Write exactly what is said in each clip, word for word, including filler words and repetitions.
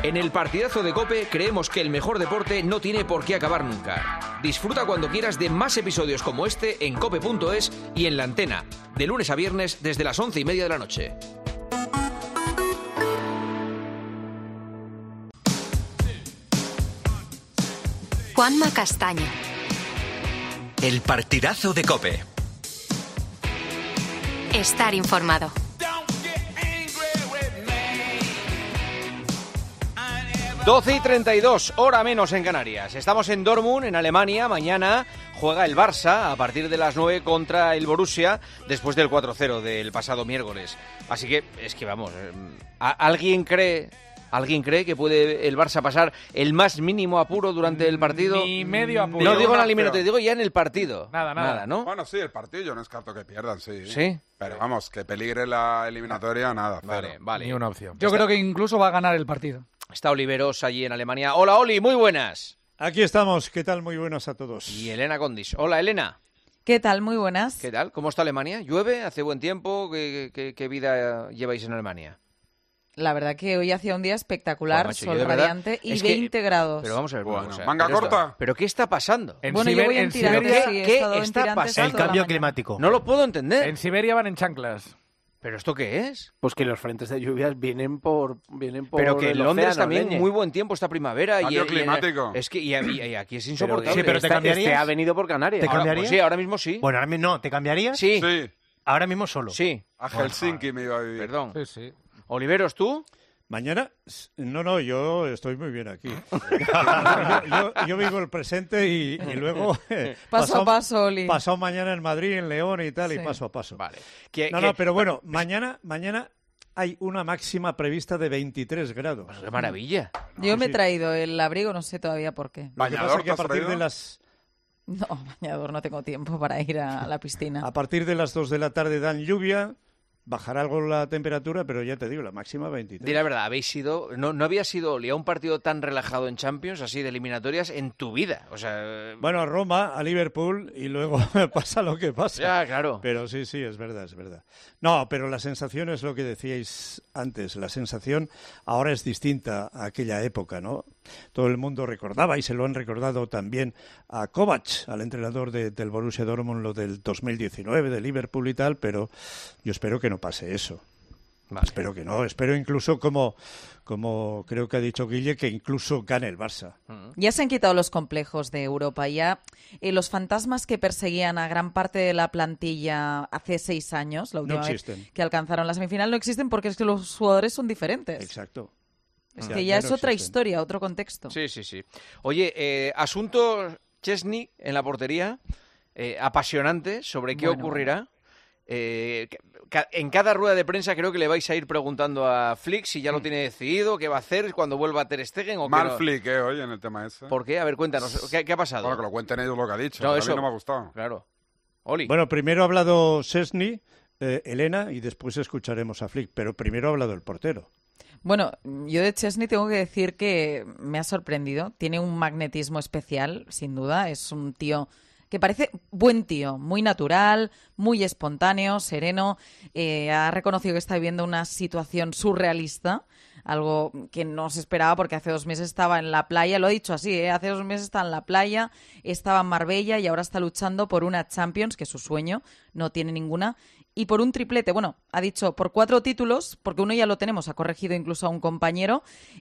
En el partidazo de COPE creemos que el mejor deporte no tiene por qué acabar nunca. Disfruta cuando quieras de más episodios como este en cope punto es y en La Antena, de lunes a viernes desde las once y media de la noche. Juanma Castaño. El partidazo de COPE. Estar informado. doce y treinta y dos, hora menos en Canarias. Estamos en Dortmund, en Alemania. Mañana juega el Barça a partir de las nueve contra el Borussia, después del cuatro cero del pasado miércoles. Así que, es que vamos, eh, ¿alguien cree... ¿Alguien cree que puede el Barça pasar el más mínimo apuro durante el partido? Ni medio apuro. No digo en la eliminatoria, digo ya en el partido. Nada, nada. Nada, ¿no? Bueno, sí, el partido yo no descarto que pierdan, sí. ¿Sí? Pero vamos, que peligre la eliminatoria, nada. Vale, cero. vale. Ni una opción. Yo creo que incluso va a ganar el partido. Está Oliveros allí en Alemania. Hola, Oli, muy buenas. Aquí estamos, ¿qué tal? Muy buenas a todos. Y Elena Condis. Hola, Elena. ¿Qué tal? Muy buenas. ¿Qué tal? ¿Cómo está Alemania? ¿Llueve? ¿Hace buen tiempo? ¿Qué, qué, qué vida lleváis en Alemania? La verdad que hoy hacía un día espectacular, Buah, macho, sol yo de verdad, radiante y es que- veinte grados. Pero vamos a ver, Bueno, vamos a ver, ¿manga pero corta? esto- ¿Pero qué está pasando? En Bueno, yo Siber- voy en en tirantes, Siberia- sí, he ¿qué estado en está tirantes pasando? toda El la cambio mañana. climático. No lo puedo entender. En Siberia van en chanclas. ¿Pero esto qué es? Pues que los frentes de lluvias vienen por vienen por Pero que en el Londres océano, también leñe. muy buen tiempo esta primavera. Cambio y, y- climático. Es que y, y- y aquí es Pero, insoportable. Sí, pero te este, cambiarías. este ha venido por Canarias. ¿Te Ahora, cambiarías? pues sí, ahora mismo sí. Bueno, ahora mismo no, ¿te cambiarías? Sí, Sí, Ahora mismo solo. sí. a Helsinki me iba a vivir. Perdón. Sí, sí. Oliveros, ¿tú? Mañana, no, no, yo estoy muy bien aquí. yo, yo- yo vivo el presente y, y luego... eh, Paso pasado- a paso, Oli. Pasado mañana en Madrid, en León y tal, Sí. y paso a paso. Vale. Que- No, que- no, pero bueno, mañana, mañana hay una máxima prevista de veintitrés grados. ¡Qué maravilla! Yo me he sí. traído el abrigo, no sé todavía por qué. Lo que ¿Bañador pasa es te que a has partir traído? de las No, bañador, no tengo tiempo para ir a la piscina. a partir de las dos de la tarde dan lluvia, bajará algo la temperatura, pero ya te digo, la máxima veintitrés. Di la verdad, habéis sido... No, no había sido, Oli, a un partido tan relajado en Champions, así de eliminatorias, en tu vida. O sea... Bueno, a Roma, a Liverpool y luego pasa lo que pasa. Ya, claro. Pero sí, sí, es verdad, es verdad. No, pero la sensación es lo que decíais antes. La sensación ahora es distinta a aquella época, ¿no? Todo el mundo recordaba, y se lo han recordado también a Kovac, al entrenador de- del Borussia Dortmund, lo del dos mil diecinueve, de Liverpool y tal, pero yo espero que no pase eso. Vale. Espero que no. Espero incluso, como, como creo que ha dicho Guille, que incluso gane el Barça. Ya se han quitado los complejos de Europa, ya eh, los fantasmas que perseguían a gran parte de la plantilla hace seis años, la última vez existen. que alcanzaron la semifinal, no existen porque es que los jugadores son diferentes. Exacto. Es Ya- que ya ya es no otra existen. historia, otro contexto. Sí, sí, sí. Oye, eh, asunto Chesney en la portería, eh, apasionante, sobre qué Bueno, ocurrirá. Eh, ca- en cada rueda de prensa creo que le vais a ir preguntando a Flick si ya lo tiene decidido, qué va a hacer cuando vuelva a Ter Stegen o qué Mal no. flick, eh, hoy en el tema ese. ¿Por qué? A ver, cuéntanos, ¿qué, qué ha pasado? Bueno, que lo cuenten ellos lo que ha dicho. No, pero eso- A mí no me ha gustado. Claro. Oli. Bueno, primero ha hablado Szczęsny, eh, Elena, y después escucharemos a Flick, pero primero ha hablado el portero. Bueno, yo de Chesney tengo que decir que me ha sorprendido. Tiene un magnetismo especial, sin duda. Es un tío que parece buen tío, muy natural, muy espontáneo, sereno. Eh, ha reconocido que está viviendo una situación surrealista, algo que no se esperaba porque hace dos meses estaba en la playa, lo he dicho así, ¿eh? Hace dos meses estaba en la playa, estaba en Marbella y ahora está luchando por una Champions, que es su sueño, no tiene ninguna, y por un triplete. Bueno, ha dicho por cuatro títulos, porque uno ya lo tenemos, ha corregido incluso a un compañero,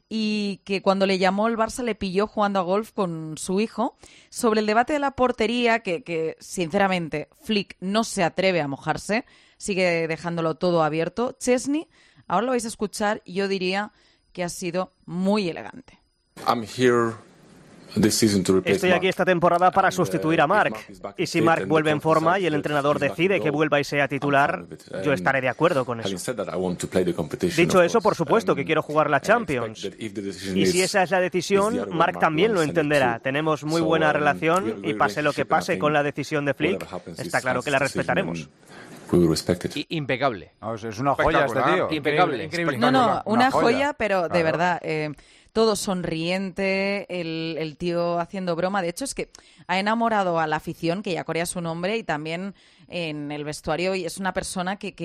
y que cuando le llamó el Barça le pilló jugando a golf con su hijo. Sobre el debate de la portería, que, que sinceramente Flick no se atreve a mojarse, sigue dejándolo todo abierto. Chesney, ahora lo vais a escuchar, y yo diría que ha sido muy elegante. I'm here this season to replace Estoy aquí Mark. esta temporada para And, uh, sustituir a if Mark. Mark is back Y in si fit Mark and vuelve the en coach forma decides y el that entrenador he's back in decide que goal, vuelva y sea I'm titular, fine with it. yo Um, estaré de acuerdo con Having eso. said that, I want to play the competition, Dicho of eso, por course. supuesto Um, que quiero jugar la and I expect Champions. that if the decision Y si is- esa es la is the decisión, other way, Mark también lo wants and it's entenderá. true. Tenemos muy So, buena um, we relación have a y great pase lo que relationship, and I pase think con la decisión de Flick, whatever happens está is claro que la Frank's decision respetaremos. and we will respect it. I- impecable. No, es- es una joya este tío. Impecable. Increíble. No, no, Una una joya, joya. pero de Claro. verdad, eh, todo sonriente, el, el tío haciendo broma. De hecho, es que ha enamorado a la afición, que ya corea su nombre, y también en el vestuario, y es una persona que, que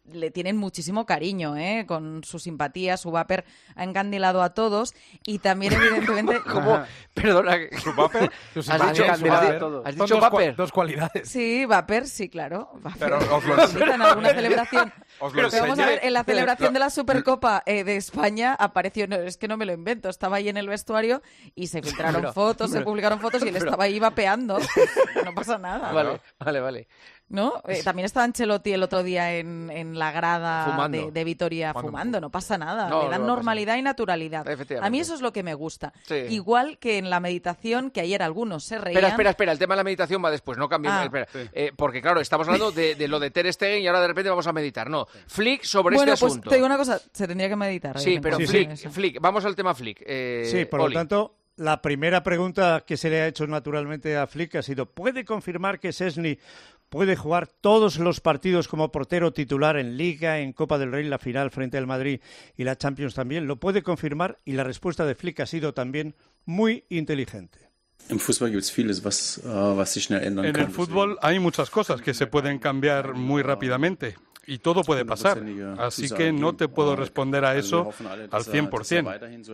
le tienen muchísimo cariño, ¿eh? Con su simpatía, su vapor ha encandilado a todos y también evidentemente... ¿Cómo? Perdona, ¿su vapor? Has dicho candilado a todos. ¿Has Son dicho dos, cua- vapor? dos cualidades. Sí, vapor, sí, claro. Vapor. Pero os lo, Sí, en alguna celebración. os lo Pero vamos a enseñé. ver, en la celebración de la Supercopa eh, de España apareció, no, es que no me lo invento, estaba ahí en el vestuario y se filtraron Pero- fotos, se publicaron fotos y él pero- estaba ahí vapeando. No pasa nada. Vale, vale, vale. ¿No? Eh, también estaba Ancelotti el otro día en, en la grada Fumando. de, de Vitoria Fumando. fumando, no pasa nada. No, Le dan no va a normalidad y naturalidad. Efectivamente. A mí eso es lo que me gusta. Sí. Igual que en la meditación, que ayer algunos se reían. Espera, espera, espera, el tema de la meditación va después, no cambiemos. Ah. Espera. Eh, porque claro, estamos hablando de, de lo de Ter Stegen y ahora de repente vamos a meditar. No, Flick sobre Bueno, este pues asunto. te digo una cosa, se tendría que meditar. Sí, pero Sí, Flick, eso. Flick, vamos al tema Flick. Eh, Sí, por Oli. lo tanto, la primera pregunta que se le ha hecho naturalmente a Flick ha sido: ¿puede confirmar que Szczęsny puede jugar todos los partidos como portero titular en Liga, en Copa del Rey, la final frente al Madrid y la Champions también? ¿Lo puede confirmar? Y la respuesta de Flick ha sido también muy inteligente. Im Fußball gibt es vieles, was, uh, was sich schnell ändern En kann. el fútbol hay muchas cosas que se pueden cambiar muy rápidamente y todo puede pasar. Así que no te puedo responder a eso al cien por ciento.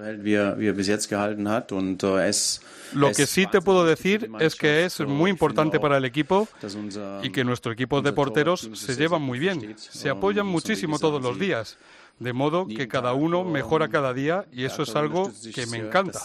Lo que sí te puedo decir es que es muy importante para el equipo y que nuestro equipo de porteros se llevan muy bien, se apoyan muchísimo todos los días. De modo que cada uno mejora cada día y eso es algo que me encanta.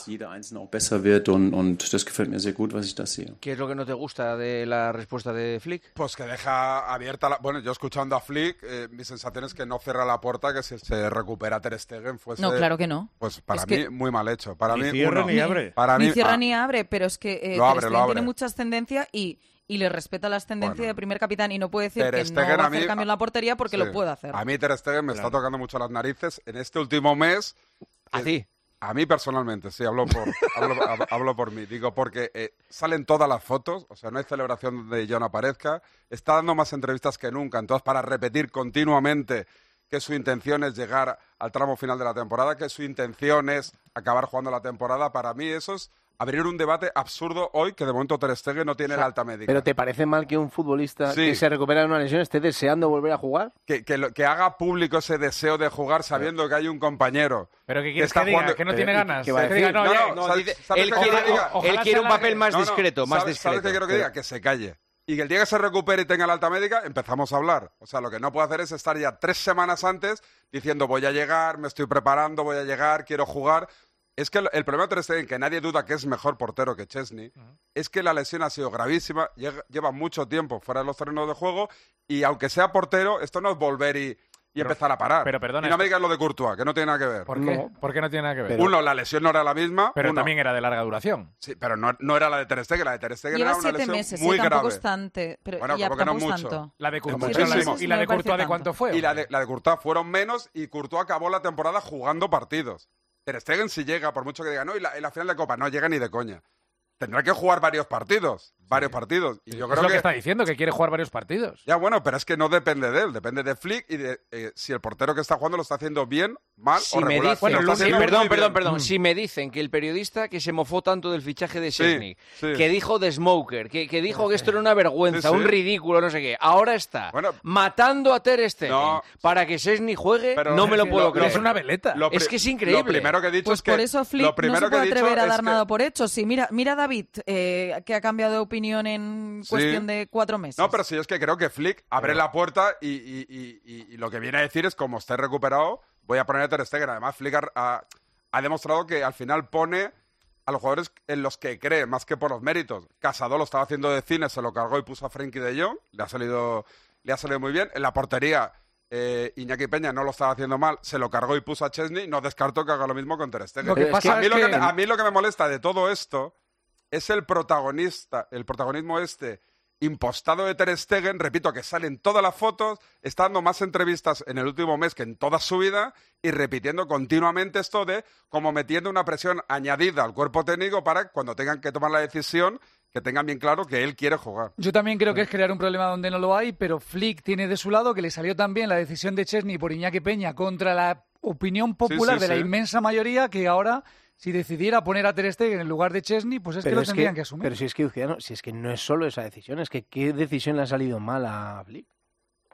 ¿Qué es lo que no te gusta de la respuesta de Flick? Pues que deja abierta la... Bueno, yo escuchando a Flick, eh, mi sensación es que no cierra la puerta que si se recupera Ter Stegen fuese... No, claro que no. Pues para Es mí, que- muy mal hecho. Para Ni mí, cierra uno, ni abre. Para Ni mí, cierra ah, ni abre, pero es que eh, Lo abre, Ter lo Stegen abre. tiene mucha ascendencia y, y le respeta la ascendencia Bueno. de primer capitán y no puede decir Ter que no Stegen va a a mí- hacer cambio en la portería porque sí. lo puede hacer. A mí Ter Stegen me está tocando mucho las narices. En este último mes... ¿A eh, ti? A mí personalmente, sí, hablo por, hablo, hab- hablo por mí. Digo, porque eh, salen todas las fotos, o sea, no hay celebración donde yo no aparezca. Está dando más entrevistas que nunca. Entonces, para repetir continuamente que su intención es llegar al tramo final de la temporada, que su intención es acabar jugando la temporada, para mí eso es abrir un debate absurdo hoy que de momento Ter Stegen no tiene O sea, la alta médica. ¿Pero te parece mal que un futbolista Sí. que se recupera de una lesión esté deseando volver a jugar? Que, que, lo- que haga público ese deseo de jugar sabiendo que hay un compañero ¿Pero qué quieres está que diga? jugando- ¿Que no Pero, tiene ¿y ganas? qué va a Que diga, decir? no, No, ya- no, No, ¿sabes- dice- sabes él qué quiere, quiere que diga? Ojalá él quiere un se alargue- papel más No, no, discreto, más ¿sabes- discreto. ¿Sabes qué quiero que diga? Que se calle. Y que el día que se recupere y tenga la alta médica, empezamos a hablar. O sea, lo que no puede hacer es estar ya tres semanas antes diciendo voy a llegar, me estoy preparando, voy a llegar, quiero jugar. Es que el, el problema de Ter Stegen, que nadie duda que es mejor portero que Szczęsny, es que la lesión ha sido gravísima, llega- lleva mucho tiempo fuera de los terrenos de juego y aunque sea portero, esto no es volver y, y Pero- empezar a parar. pero perdona, y no me esto- digas lo de Courtois, que no tiene nada que ver. ¿Por qué? ¿Por qué no tiene nada que ver? Uno, la lesión no era la misma. Pero uno- también era de larga duración. Sí, pero no, no era la de Ter Stegen, la de Ter Stegen Lleva era una siete lesión meses, muy eh, tampoco grave. es tante, pero Bueno, ya como que no tampoco es mucho. tanto. La de Courtois, Muchísimo. pero la de- ¿y la No de me parece Courtois de tanto. cuánto fue? Y la de, la de Courtois fueron menos y Courtois acabó la temporada jugando partidos. Ter Stegen si llega, por mucho que diga, no, y la, y la final de Copa, no llega ni de coña. Tendrá que jugar varios partidos, varios partidos. Y yo Es creo lo que que... está diciendo, que quiere jugar varios partidos. Ya, bueno, pero es que no depende de él, depende de Flick y de eh, si el portero que está jugando lo está haciendo bien, mal Si o me regular. dicen, Lo está sí, haciendo perdón, muy perdón, bien. perdón, si me dicen que el periodista que se mofó tanto del fichaje de Szczęsny, sí. que dijo de Smoker, que, que dijo que esto era una vergüenza, Sí, sí. un ridículo, no sé qué, ahora está matando a Ter Stegen No. para que Szczęsny juegue, Pero no me lo lo- puedo lo- creer. Es una veleta. Lo pri- Es que es increíble. Lo primero que he dicho Pues es que... por eso Flick lo no primero se puede que he dicho atrever a es dar que- nada por hecho. Sí, mira, mira a David, eh, que ha cambiado de opinión en Sí. cuestión de cuatro meses. No, pero sí es que creo que Flick abre la puerta y, y- y- y- y lo que viene a decir es como esté recuperado, voy a poner a Ter Stegen. Además, Flick ha, ha- ha demostrado que al final pone a los jugadores en los que cree, más que por los méritos. Casado lo estaba haciendo de cine, se lo cargó y puso a Frenkie de Jong, le ha salido, le ha salido muy bien. En la portería, eh, Iñaki Peña no lo estaba haciendo mal, se lo cargó y puso a Szczęsny, no descarto que haga lo mismo con Ter Stegen. Lo que Es pasa a, mí es lo que que- me, a mí lo que me molesta de todo esto es el protagonista, el protagonismo este impostado de Ter Stegen, repito, que salen todas las fotos, está dando más entrevistas en el último mes que en toda su vida y repitiendo continuamente esto de como metiendo una presión añadida al cuerpo técnico para cuando tengan que tomar la decisión que tengan bien claro que él quiere jugar. Yo también creo que es crear un problema donde no lo hay, pero Flick tiene de su lado que le salió también la decisión de Szczęsny por Iñaki Peña contra la opinión popular sí, de la sí. inmensa mayoría, que ahora, si decidiera poner a Ter Stegen en lugar de Szczęsny, pues es que Pero lo es tendrían que, que, asumir. pero si es que, Luciano, si es que no es solo esa decisión, es que ¿qué decisión le ha salido mal a Flick?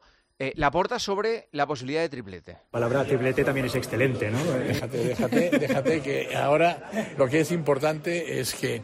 momento Eh, Laporta sobre la posibilidad de triplete. La palabra triplete también es excelente, ¿no? Déjate, déjate, déjate que ahora lo que es importante es que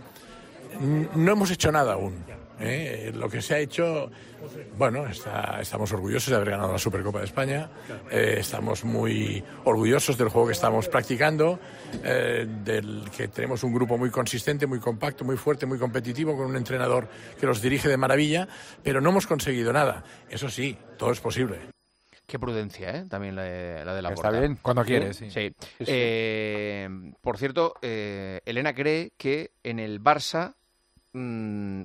no hemos hecho nada aún. ¿eh? Lo que se ha hecho, bueno, está, estamos orgullosos de haber ganado la Supercopa de España, eh, estamos muy orgullosos del juego que estamos practicando, eh, del que tenemos un grupo muy consistente, muy compacto, muy fuerte, muy competitivo, con un entrenador que los dirige de maravilla, pero no hemos conseguido nada. Eso sí, todo es posible. Qué prudencia, ¿eh? También la de la, de la Está Porta. bien, cuando quieres, sí. Sí. Sí, sí. Eh, por cierto, eh, Elena cree que en el Barça mmm,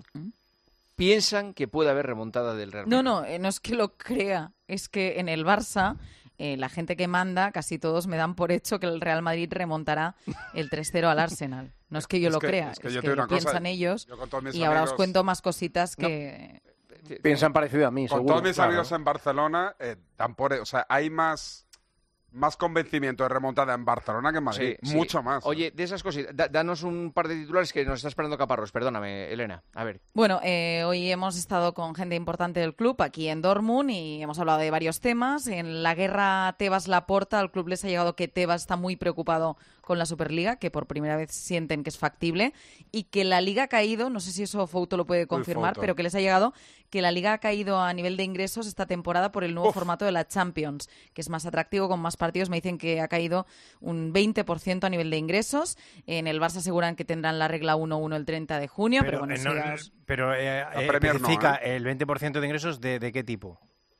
piensan que puede haber remontada del Real Madrid. No, no, eh, no es que lo crea, es que en el Barça eh, la gente que manda, casi todos me dan por hecho que el Real Madrid remontará el tres cero al Arsenal. No es que yo Es lo que- crea, es es que que, yo te digo lo una cosa, piensan ellos yo con todos mis y ahora os amigos- cuento más cositas que... Piensan parecido a mí, Con seguro. todos mis Claro. amigos en Barcelona, eh, dan por- o sea, hay más, más convencimiento de remontada en Barcelona que en Madrid. Sí, sí. Mucho más. Oye, de esas cositas, da- danos un par de titulares que nos está esperando Caparrós. Perdóname, Elena. A ver. Bueno, eh, hoy hemos estado con gente importante del club aquí en Dortmund y hemos hablado de varios temas. En la guerra Tebas-Laporta, al club les ha llegado que Tebas está muy preocupado con la Superliga, que por primera vez sienten que es factible, y que la Liga ha caído, no sé si eso Fouto lo puede confirmar, Fouto. pero que les ha llegado que la Liga ha caído a nivel de ingresos esta temporada por el nuevo Uf. formato de la Champions, que es más atractivo, con más partidos. Me dicen que ha caído un veinte por ciento a nivel de ingresos. En el Barça aseguran que tendrán la regla uno uno el treinta de junio, pero, bueno, eh, eso no, ya os- pero eh, eh, Premier no, especifica ¿eh? el veinte por ciento de ingresos de, de qué tipo.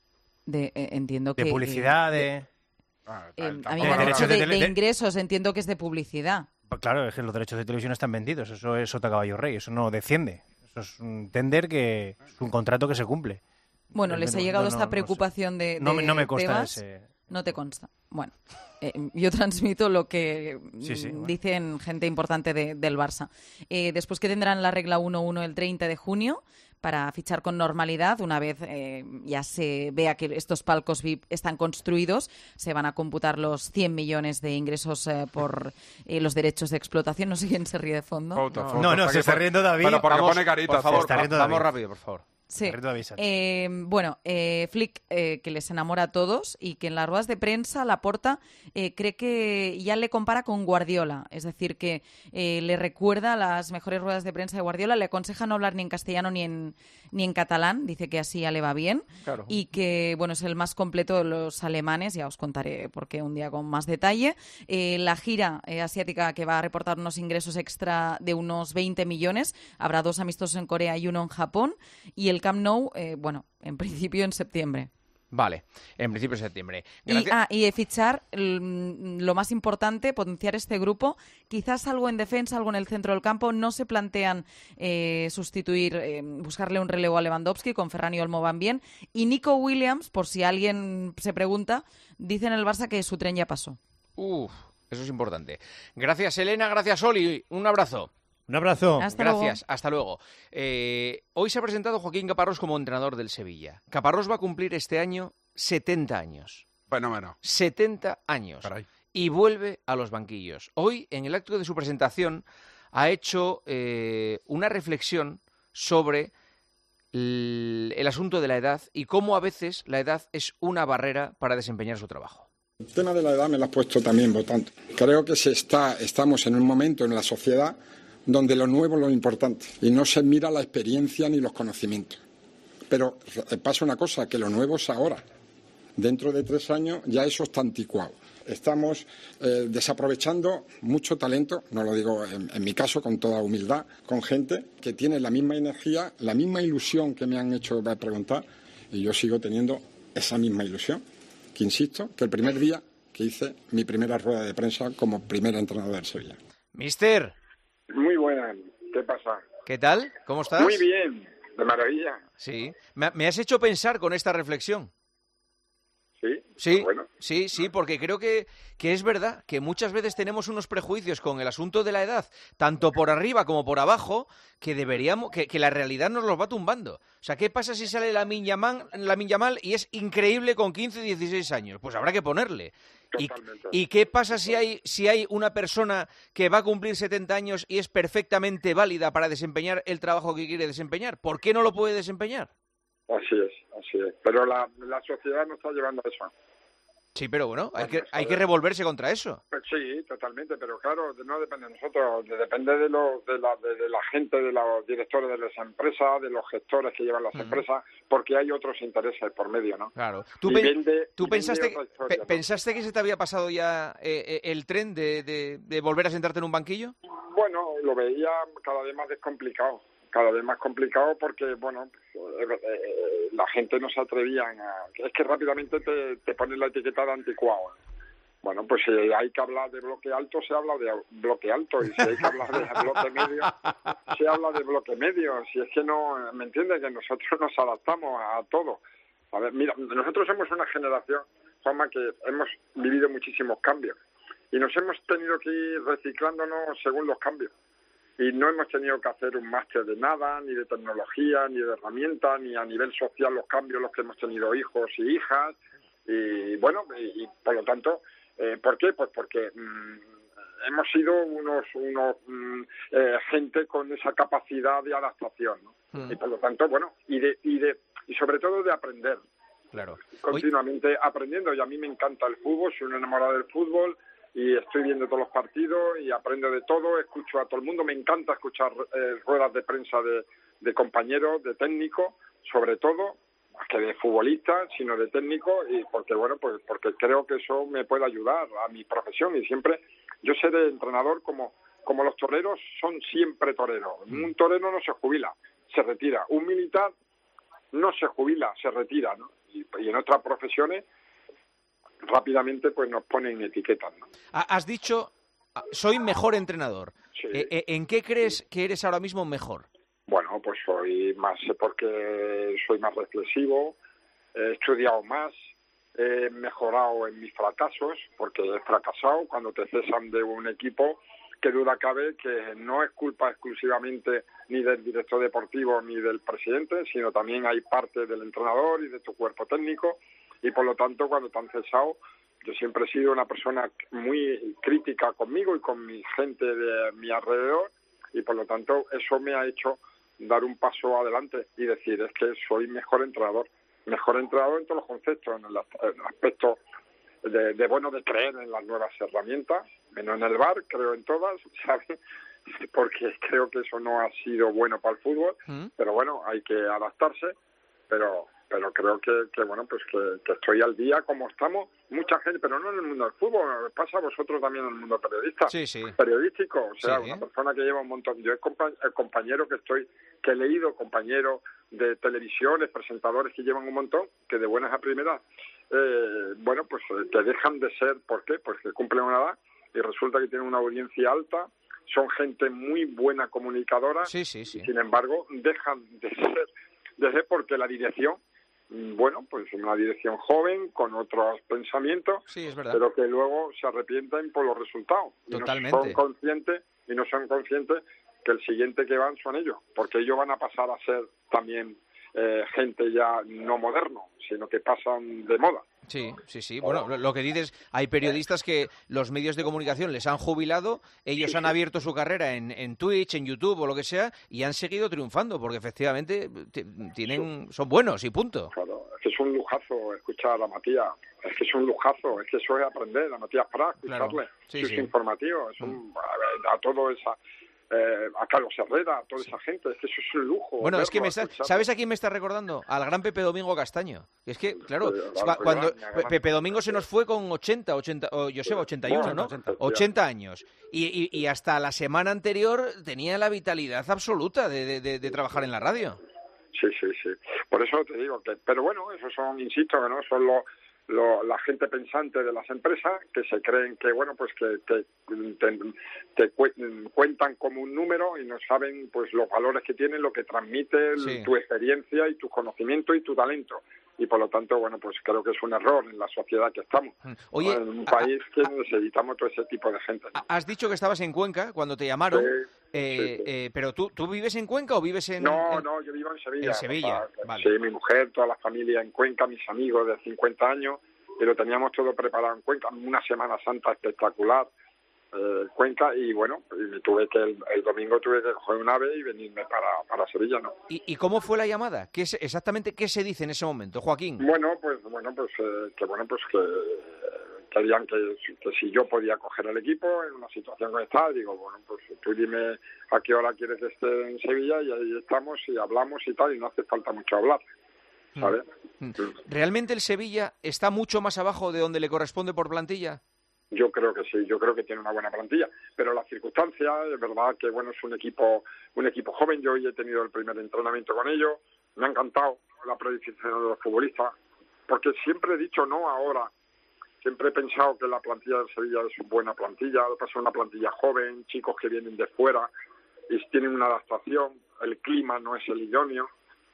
de, eh, entiendo De que... publicidad, eh, de... Eh, a mí tampoco me han habrá- dicho de, de- de de- ingresos, entiendo que es de publicidad. Pues claro, es que los derechos de televisión están vendidos. Eso es sota caballo rey. Eso no desciende. Eso es un tender que es un contrato que se cumple. Bueno, El les ha menú- llegado no, no, esta no sé. preocupación de, No me- de no me consta Tebas. ese- No te consta. Bueno, eh, yo transmito lo que Sí, sí, mm, bueno. dicen gente importante de- del Barça. Eh, después que tendrán la regla uno uno el treinta de junio para fichar con normalidad, una vez eh, ya se vea que estos palcos V I P están construidos, se van a computar los cien millones de ingresos eh, por eh, los derechos de explotación. No sé quién se ríe de fondo. Foto, foto. No, no, Para se que está pon- riendo David. Pero porque Vamos, pone caritas. por favor, se está riendo Vamos David. rápido, por favor. Sí. Riendo David Sánchez. Eh, bueno, eh, Flick, eh, que les enamora a todos y que en las ruedas de prensa Laporta eh, cree que ya le compara con Guardiola. Es decir, que eh, le recuerda las mejores ruedas de prensa de Guardiola. Le aconseja no hablar ni en castellano ni en, ni en catalán. Dice que así ya le va bien. Claro. Y que, bueno, es el más completo de los alemanes. Ya os contaré por qué un día con más detalle. Eh, la gira eh, asiática, que va a reportar unos ingresos extra de unos veinte millones. Habrá dos amistosos en Corea y uno en Japón. Y el Camp Nou, eh, bueno, en principio en septiembre. Vale, en principio de septiembre. Y, Gracias. ah, y eh, fichar, mm, lo más importante, potenciar este grupo, quizás algo en defensa, algo en el centro del campo. No se plantean eh, sustituir, eh, buscarle un relevo a Lewandowski, con Ferran y Olmo van bien. Y Nico Williams, por si alguien se pregunta, dice en el Barça que su tren ya pasó. Uf, eso es importante. Gracias, Elena, gracias, Oli. Un abrazo. Un abrazo. Hasta Gracias, luego. hasta luego. Eh, hoy se ha presentado Joaquín Caparrós como entrenador del Sevilla. Caparrós va a cumplir este año setenta años. Fenómeno. setenta años. Caray. Y vuelve a los banquillos. Hoy, en el acto de su presentación, ha hecho eh, una reflexión sobre el, el asunto de la edad y cómo a veces la edad es una barrera para desempeñar su trabajo. El tema de la edad me lo has puesto también votando. Creo que se está, estamos en un momento en la sociedad donde lo nuevo es lo importante y no se mira la experiencia ni los conocimientos. Pero pasa una cosa, que lo nuevo es ahora. Dentro de tres años ya eso está anticuado. Estamos eh, desaprovechando mucho talento, no lo digo en, en mi caso con toda humildad, con gente que tiene la misma energía, la misma ilusión que me han hecho preguntar, y yo sigo teniendo esa misma ilusión, que insisto, que el primer día que hice mi primera rueda de prensa como primer entrenador del Sevilla. Mister, Muy buena. ¿Qué pasa? ¿qué tal? ¿Cómo estás? Muy bien. De maravilla. Sí. Me, me has hecho pensar con esta reflexión. Sí. Sí, Bueno. sí, sí, porque creo que, que es verdad que muchas veces tenemos unos prejuicios con el asunto de la edad, tanto por arriba como por abajo, que deberíamos, que, que la realidad nos los va tumbando. O sea, ¿qué pasa si sale la Yamal, la Yamal y es increíble con quince, dieciséis años? Pues habrá que ponerle. ¿Y, ¿Y qué pasa si hay, si hay una persona que va a cumplir setenta años y es perfectamente válida para desempeñar el trabajo que quiere desempeñar? ¿Por qué no lo puede desempeñar? Así es, así es. Pero la, la sociedad nos está llevando a eso. Sí, pero bueno, hay que, hay que revolverse contra eso. Pues sí, totalmente, pero claro, no depende de nosotros, depende de, los, de, la, de, de la gente, de los directores de las empresas, de los gestores que llevan las uh-huh. empresas, porque hay otros intereses por medio, ¿no? Claro. ¿Tú, pe vende, ¿tú pensaste, historia, pe pensaste que se te había pasado ya eh, el tren de, de, de volver a sentarte en un banquillo? Bueno, lo veía cada vez más descomplicado. cada vez más complicado porque, bueno, eh, eh, la gente no se atrevía a... Es que rápidamente te, te ponen la etiqueta de anticuado. Bueno, pues si hay que hablar de bloque alto, se habla de bloque alto, y si hay que hablar de bloque medio, se habla de bloque medio. Si es que no, ¿me entiendes? Que nosotros nos adaptamos a todo. A ver, mira, nosotros somos una generación, Juanma, que hemos vivido muchísimos cambios y nos hemos tenido que ir reciclándonos según los cambios. Y no hemos tenido que hacer un máster de nada, ni de tecnología, ni de herramientas, ni a nivel social los cambios, los que hemos tenido hijos y hijas. Y bueno, y, y por lo tanto, eh, ¿por qué? Pues porque mmm, hemos sido unos, unos mmm, eh, gente con esa capacidad de adaptación, ¿no? Mm. Y por lo tanto, bueno, y de y de y sobre todo de aprender. Claro. Continuamente Hoy... aprendiendo. Y a mí me encanta el fútbol, soy un enamorado del fútbol. Y estoy viendo todos los partidos y aprendo de todo, escucho a todo el mundo, me encanta escuchar eh, ruedas de prensa de, de compañeros, de técnicos, sobre todo, más que de futbolistas, sino de técnicos, y porque bueno, pues porque creo que eso me puede ayudar a mi profesión, y siempre, yo seré entrenador como, como los toreros son siempre toreros. Un torero no se jubila, se retira. Un militar no se jubila, se retira, ¿no? Y, y en otras profesiones rápidamente pues nos ponen etiquetas, ¿no? Has dicho, soy mejor entrenador. Sí. ¿En qué crees que eres ahora mismo mejor? Bueno, pues soy más, porque soy más reflexivo, he estudiado más, he mejorado en mis fracasos, porque he fracasado cuando te cesan de un equipo, que duda cabe que no es culpa exclusivamente ni del director deportivo ni del presidente, sino también hay parte del entrenador y de tu cuerpo técnico. Y por lo tanto, cuando te han cesado, yo siempre he sido una persona muy crítica conmigo y con mi gente de mi alrededor, y por lo tanto eso me ha hecho dar un paso adelante y decir, es que soy mejor entrenador, mejor entrenador en todos los conceptos, en el, en el aspecto de, de, bueno, de creer en las nuevas herramientas, menos en el V A R, creo en todas, ¿sabes? Porque creo que eso no ha sido bueno para el fútbol, ¿Mm? Pero bueno, hay que adaptarse, pero... pero creo que, que bueno, pues que, que estoy al día como estamos, mucha gente, pero no en el mundo del fútbol, pasa a vosotros también en el mundo periodista, sí, sí. periodístico, o sea, sí, una persona que lleva un montón, yo he compa- el compañero que estoy, que he leído, compañeros de televisiones, presentadores que llevan un montón, que de buenas a primeras, eh, bueno, pues que dejan de ser, ¿por qué? Pues que cumplen una edad y resulta que tienen una audiencia alta, son gente muy buena comunicadora, sí, sí, sí. Y sin embargo dejan de ser, de ser porque la dirección, bueno, pues una dirección joven, con otros pensamientos, sí, es verdad, pero que luego se arrepienten por los resultados. Totalmente. Y no son conscientes, y no son conscientes que el siguiente que van son ellos, porque ellos van a pasar a ser también eh, gente ya no moderno, sino que pasan de moda. Sí, sí, sí. Bueno, lo que dices, hay periodistas que los medios de comunicación les han jubilado, ellos sí, han sí. abierto su carrera en, en Twitch, en YouTube o lo que sea, y han seguido triunfando, porque efectivamente tienen, son buenos y punto. Claro, es que es un lujazo escuchar a Matías, es que es un lujazo, es que eso es aprender a Matías Prats, escucharle, claro. sí, sus sí. informativos, es un, a, a todo esa... Eh, a Carlos Herrera, a toda esa gente, es que eso es un lujo. Bueno, verlo, es que me está, ¿sabes a quién me está recordando? Al gran Pepe Domingo Castaño. Es que, claro, sí, claro cuando gran, Pepe Domingo se nos fue con ochenta, ochenta, o Joseba, ochenta y uno, ¿no? ochenta, ochenta años. Y, y, y hasta la semana anterior tenía la vitalidad absoluta de, de, de, de trabajar en la radio. Sí, sí, sí. Por eso te digo que, pero bueno, esos son, insisto, que no son los Lo, la gente pensante de las empresas que se creen que bueno pues que te, te, te cu cuentan como un número y no saben pues los valores que tienen, lo que transmite sí. tu experiencia y tu conocimiento y tu talento, y por lo tanto bueno pues creo que es un error en la sociedad que estamos. Oye, en un país a, que necesitamos todo ese tipo de gente, ¿no? Has dicho que estabas en Cuenca cuando te llamaron, sí, eh, sí, sí. Eh, pero tú tú vives en Cuenca o vives en no en... no yo vivo en Sevilla. En Sevilla, o sea, vale. Sí, mi mujer, toda la familia en Cuenca, mis amigos de cincuenta años, pero teníamos todo preparado en Cuenca, una Semana Santa espectacular, eh, Cuenca, y bueno, y me tuve que el, el domingo tuve que coger un ave y venirme para, para Sevilla, ¿no? ¿Y, ¿Y cómo fue la llamada? ¿Qué es, exactamente qué se dice en ese momento, Joaquín? Bueno, pues bueno, pues eh, que bueno, pues que querían que, que si yo podía coger el equipo en una situación como esta. Digo, bueno, pues tú dime a qué hora quieres que esté en Sevilla y ahí estamos y hablamos y tal, y no hace falta mucho hablar, ¿sabes? Mm. ¿Realmente el Sevilla está mucho más abajo de donde le corresponde por plantilla? Yo creo que sí, yo creo que tiene una buena plantilla, pero las circunstancias, es verdad que bueno, es un equipo un equipo joven. Yo hoy he tenido el primer entrenamiento con ellos, me ha encantado la predisposición de los futbolistas, porque siempre he dicho, no ahora, siempre he pensado que la plantilla de Sevilla es buena plantilla, es una plantilla joven, chicos que vienen de fuera y tienen una adaptación, el clima no es el idóneo,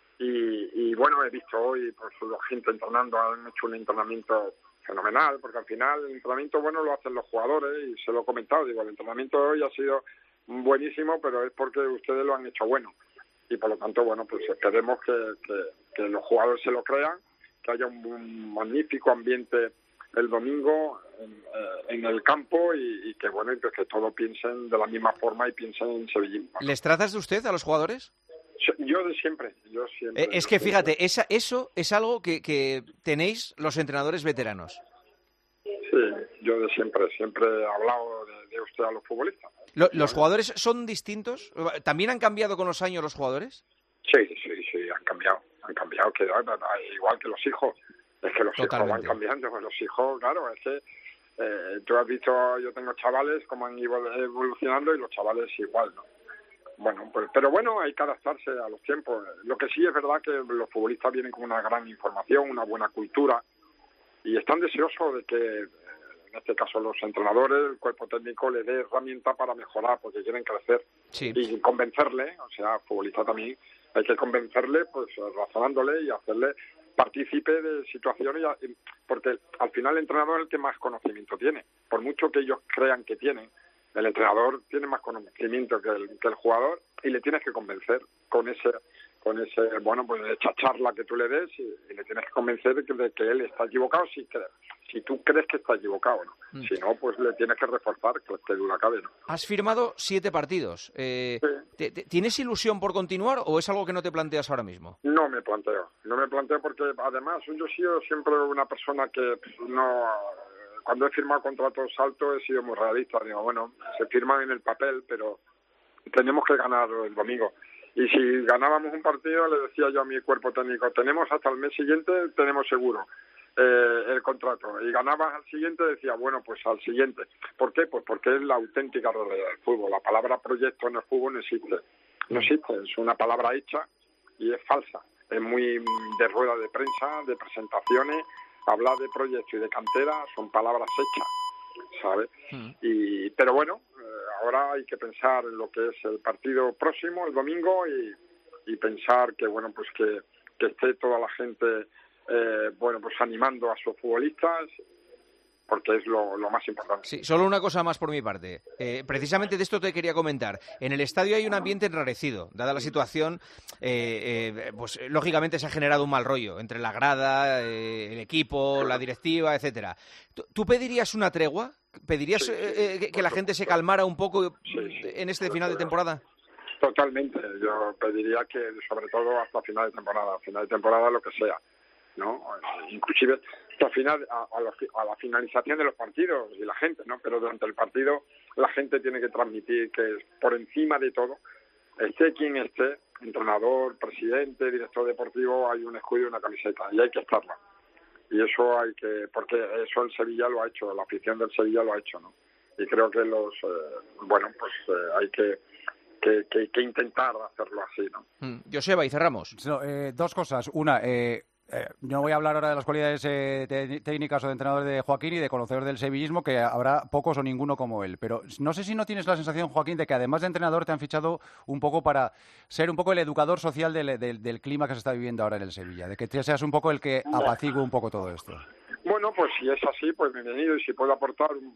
y, y bueno, he visto hoy pues la gente entrenando, han hecho un entrenamiento fenomenal, porque al final el entrenamiento bueno lo hacen los jugadores, y se lo he comentado, digo, el entrenamiento de hoy ha sido buenísimo, pero es porque ustedes lo han hecho bueno, y por lo tanto, bueno, pues esperemos que, que, que los jugadores se lo crean, que haya un, un magnífico ambiente el domingo en, eh, en el campo, y, y que bueno, y que todos piensen de la misma forma y piensen en Sevilla. ¿Les tratas de usted a los jugadores? Yo de siempre, yo siempre. Eh, es que fíjate, esa, eso es algo que, que tenéis los entrenadores veteranos. Sí, yo de siempre, siempre he hablado de, de usted a los futbolistas. Lo, ¿Los jugadores son distintos? ¿También han cambiado con los años los jugadores? Sí, sí, sí, han cambiado, han cambiado, que, igual que los hijos. Es que los Totalmente. hijos van cambiando, los hijos, claro, es que eh, tú has visto, yo tengo chavales como han ido evolucionando y los chavales igual, ¿no? Bueno, pues, pero bueno, hay que adaptarse a los tiempos. Lo que sí es verdad que los futbolistas vienen con una gran información, una buena cultura, y están deseosos de que, en este caso los entrenadores, el cuerpo técnico, le dé herramientas para mejorar, porque quieren crecer. Sí. Y convencerle, o sea, futbolista también, hay que convencerle, pues razonándole y hacerle partícipe de situaciones, porque al final el entrenador es el que más conocimiento tiene, por mucho que ellos crean que tienen. El entrenador tiene más conocimiento que el, que el jugador, y le tienes que convencer con ese, con ese, bueno, pues esa charla que tú le des, y, y le tienes que convencer de que, de que él está equivocado, si, que, si tú crees que está equivocado, ¿no? Mm. Si no, pues le tienes que reforzar, que, que duda cabe, ¿no? Has firmado siete partidos. Eh, sí. ¿te, te, ¿Tienes ilusión por continuar o es algo que no te planteas ahora mismo? No me planteo, no me planteo porque además yo he sido siempre una persona que no... Cuando he firmado contratos altos he sido muy realista. Digo, bueno, se firman en el papel, pero tenemos que ganar el domingo. Y si ganábamos un partido, le decía yo a mi cuerpo técnico, tenemos hasta el mes siguiente, tenemos seguro eh, el contrato. Y ganabas al siguiente, decía, bueno, pues al siguiente. ¿Por qué? Pues porque es la auténtica realidad del fútbol. La palabra proyecto en el fútbol no existe. No existe, es una palabra hecha y es falsa. Es muy de rueda de prensa, de presentaciones. Hablar de proyecto y de cantera son palabras hechas, ¿sabes? Mm. Y, pero bueno, eh, ahora hay que pensar en lo que es el partido próximo, el domingo, y, y pensar que, bueno, pues que, que esté toda la gente, eh, bueno, pues animando a sus futbolistas, porque es lo, lo más importante. Sí, solo una cosa más por mi parte. Eh, precisamente de esto te quería comentar. En el estadio hay un ambiente enrarecido. Dada la situación, eh, eh, pues lógicamente se ha generado un mal rollo entre la grada, eh, el equipo, la directiva, etcétera. ¿Tú, ¿Tú pedirías una tregua? ¿Pedirías sí, sí, eh, que, que la gente se calmara un poco sí, sí, en este final de temporada? Totalmente. Yo pediría que, sobre todo hasta final de temporada, final de temporada lo que sea, ¿no? Inclusive hasta final a, a, la, a la finalización de los partidos y la gente, ¿no? Pero durante el partido la gente tiene que transmitir que por encima de todo, esté quien esté, entrenador, presidente, director deportivo, hay un escudo y una camiseta, y hay que estarla. Y eso hay que, porque eso el Sevilla lo ha hecho, la afición del Sevilla lo ha hecho, ¿no? Y creo que los, eh, bueno, pues eh, hay que Que, que, que intentar hacerlo así, ¿no? Mm. Joseba, y cerramos. No, eh, dos cosas. Una, eh, eh, no voy a hablar ahora de las cualidades eh, te, técnicas o de entrenador de Joaquín y de conocedor del sevillismo, que habrá pocos o ninguno como él. Pero no sé si no tienes la sensación, Joaquín, de que además de entrenador te han fichado un poco para ser un poco el educador social del, del, del clima que se está viviendo ahora en el Sevilla, de que seas un poco el que apacigue un poco todo esto. Bueno, pues si es así, pues bienvenido, y si puedo aportar un,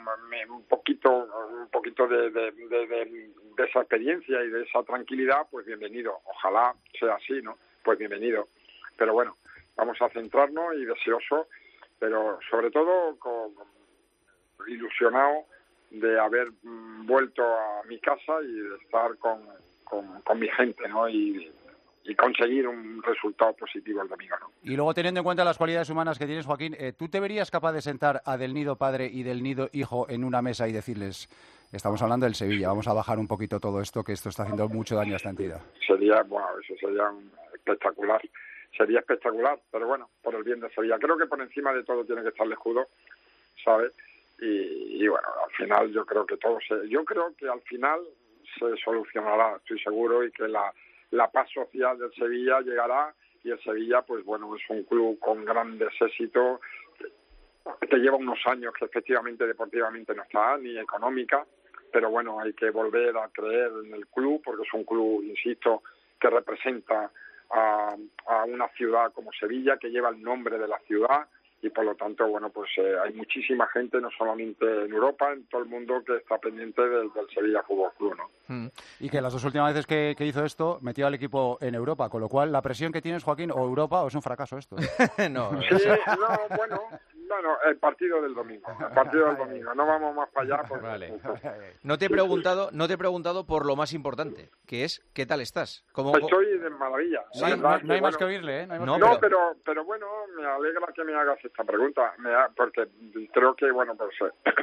un poquito un poquito de, de, de, de, de esa experiencia y de esa tranquilidad, pues bienvenido. Ojalá sea así, ¿no? Pues bienvenido. Pero bueno, vamos a centrarnos y deseoso, pero sobre todo con, con, ilusionado de haber mm, vuelto a mi casa y de estar con, con, con mi gente, ¿no? Y, y conseguir un resultado positivo el domingo, ¿no? Y luego, teniendo en cuenta las cualidades humanas que tienes, Joaquín, eh, ¿tú te verías capaz de sentar a Del Nido padre y Del Nido hijo en una mesa y decirles, estamos hablando del Sevilla, vamos a bajar un poquito todo esto, que esto está haciendo mucho daño a esta entidad? Sería, bueno, eso sería un espectacular, sería espectacular, pero bueno, por el bien de Sevilla. Creo que por encima de todo tiene que estar el escudo, ¿sabes? Y, y bueno, al final yo creo que todo se, yo creo que al final se solucionará, estoy seguro, y que la la paz social del Sevilla llegará, y el Sevilla, pues bueno, es un club con grandes éxitos, que lleva unos años que efectivamente deportivamente no está, ni económica, pero bueno, hay que volver a creer en el club, porque es un club, insisto, que representa a, a una ciudad como Sevilla, que lleva el nombre de la ciudad, y por lo tanto, bueno, pues eh, hay muchísima gente, no solamente en Europa, en todo el mundo, que está pendiente del, del Sevilla Fútbol Club, ¿no? Mm. Y que las dos últimas veces que, que hizo esto, metió al equipo en Europa, con lo cual la presión que tienes, Joaquín, o Europa, o es un fracaso esto. no, sí, no, bueno, no, no, el partido del domingo, el partido del domingo, no vamos más para allá. Porque... Vale. No te he preguntado, no te he preguntado por lo más importante, que es, ¿qué tal estás? ¿Cómo... Estoy de maravilla. Sí, no, no, no hay más bueno, que oírle, ¿eh? No, hay más no, que no pero, pero bueno, me alegra que me hagas esta pregunta, me ha, porque creo que, bueno, pues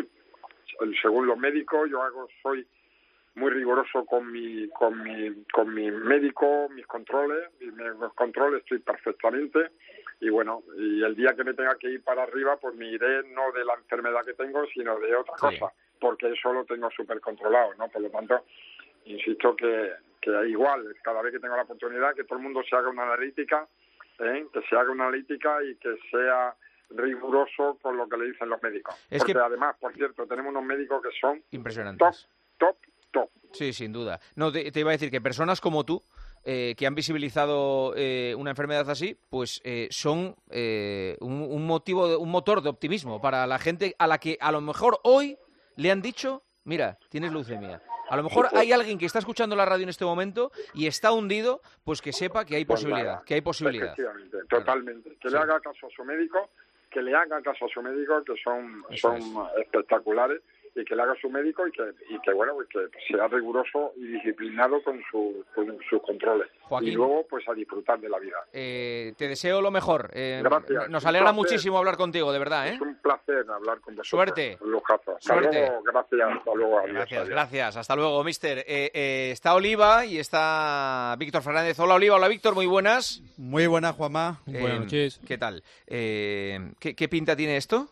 según los médicos, yo hago, soy muy riguroso con mi, con mi, con mi médico, mis controles, y mis controles estoy perfectamente, y bueno, y el día que me tenga que ir para arriba, pues me iré no de la enfermedad que tengo, sino de otra sí. cosa, porque eso lo tengo súper controlado, ¿no? Por lo tanto, insisto que, que igual, cada vez que tengo la oportunidad, que todo el mundo se haga una analítica, ¿eh? que se haga una analítica y que sea riguroso con lo que le dicen los médicos. Es porque que... además, por cierto, tenemos unos médicos que son impresionantes. Top, top, top. Sí, sin duda. No, te, te iba a decir que personas como tú, eh, que han visibilizado eh, una enfermedad así, pues eh, son eh, un, un motivo, de, un motor de optimismo para la gente a la que a lo mejor hoy le han dicho, mira, tienes leucemia. A lo mejor hay alguien que está escuchando la radio en este momento y está hundido, pues que sepa que hay posibilidad, pues que hay posibilidad. Efectivamente, totalmente. Que sí. le haga caso a su médico, que le haga caso a su médico, que son, son es. espectaculares, y que le haga a su médico y que, y que bueno, que sea riguroso y disciplinado con, su, con sus controles. Joaquín, y luego, pues a disfrutar de la vida. Eh, te deseo lo mejor. Eh, Gracias. Nos alegra muchísimo hablar contigo, de verdad, ¿eh? Es un placer hablar con vosotros. Suerte. Un lujazo. Hasta Suerte. luego. Gracias. Hasta luego. Adiós, gracias, adiós. gracias. Hasta luego, mister. Eh, eh, está Oliva y está Víctor Fernández. Hola, Oliva. Hola, Víctor. Muy buenas. Muy buenas, Juanma. Eh, buenas noches. ¿Qué tal? Eh, ¿qué, ¿Qué pinta tiene esto?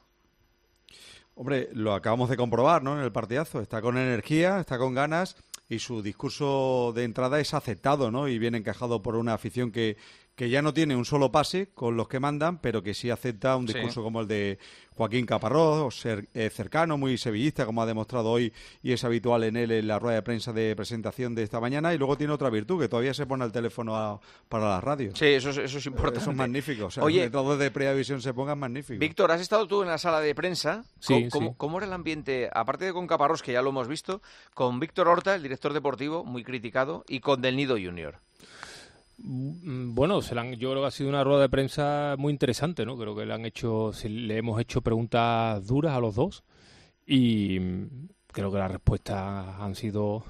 Hombre, lo acabamos de comprobar, ¿no? En el partidazo. Está con energía, está con ganas y su discurso de entrada es aceptado, ¿no? Y bien encajado por una afición que, que ya no tiene un solo pase con los que mandan, pero que sí acepta un discurso sí. como el de Joaquín Caparrós, ser, eh, cercano, muy sevillista, como ha demostrado hoy y es habitual en él en la rueda de prensa de presentación de esta mañana. Y luego tiene otra virtud, que todavía se pone el teléfono a, para la radio. Sí, eso es, eso es importante. Eso es magnífico. O sea, Oye, que todos de previsión se pongan magníficos. Víctor, has estado tú en la sala de prensa. Sí, ¿Cómo, sí. ¿Cómo era el ambiente, aparte de con Caparrós, que ya lo hemos visto, con Víctor Horta, el director deportivo, muy criticado, y con Del Nido Junior? Bueno, se la han, yo creo que ha sido una rueda de prensa muy interesante, ¿no? Creo que le han hecho, le hemos hecho preguntas duras a los dos y creo que las respuestas han sido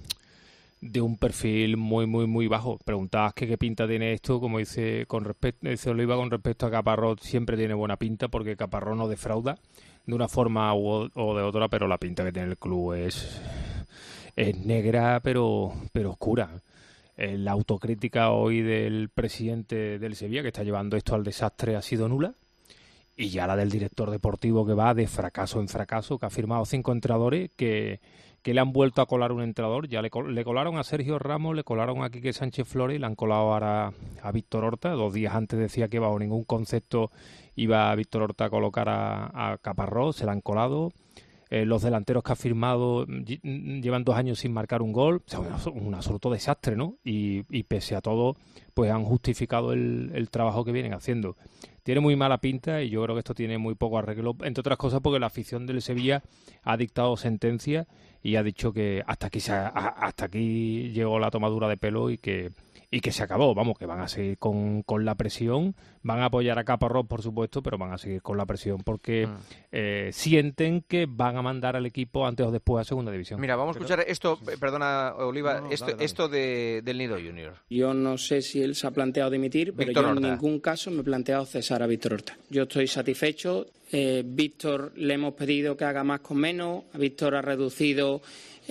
de un perfil muy, muy, muy bajo. Preguntabas que qué pinta tiene esto, como dice con respecto, dice Oliva, con respecto a Caparrós, siempre tiene buena pinta porque Caparrós no defrauda de una forma u, o de otra, pero la pinta que tiene el club es, es negra, pero, pero oscura. La autocrítica hoy del presidente del Sevilla, que está llevando esto al desastre, ha sido nula. Y ya la del director deportivo, que va de fracaso en fracaso, que ha firmado cinco entrenadores, que, que le han vuelto a colar un entrenador. Ya le, le colaron a Sergio Ramos, le colaron a Quique Sánchez Flores y le han colado ahora a Víctor Horta. Dos días antes decía que bajo ningún concepto iba a Víctor Horta a colocar a, a Caparrós, se la han colado. Eh, los delanteros que ha firmado llevan dos años sin marcar un gol. O sea, un, un absoluto desastre, ¿no? Y, y pese a todo, pues han justificado el, el trabajo que vienen haciendo. Tiene muy mala pinta y yo creo que esto tiene muy poco arreglo, entre otras cosas porque la afición del Sevilla ha dictado sentencia y ha dicho que hasta aquí se ha, hasta aquí llegó la tomadura de pelo y que y que se acabó, vamos, que van a seguir con, con la presión, van a apoyar a Caparrós, por supuesto, pero van a seguir con la presión porque mm. eh, sienten que van a mandar al equipo antes o después a segunda división. Mira, vamos a escuchar esto, perdona Oliva, no, no, esto, dale, dale. esto de, del Nido Junior. Yo no sé si él se ha planteado dimitir, pero Víctor yo Horta. En ningún caso me he planteado cesar a Víctor Horta. Yo estoy satisfecho, eh, Víctor le hemos pedido que haga más con menos, a Víctor ha reducido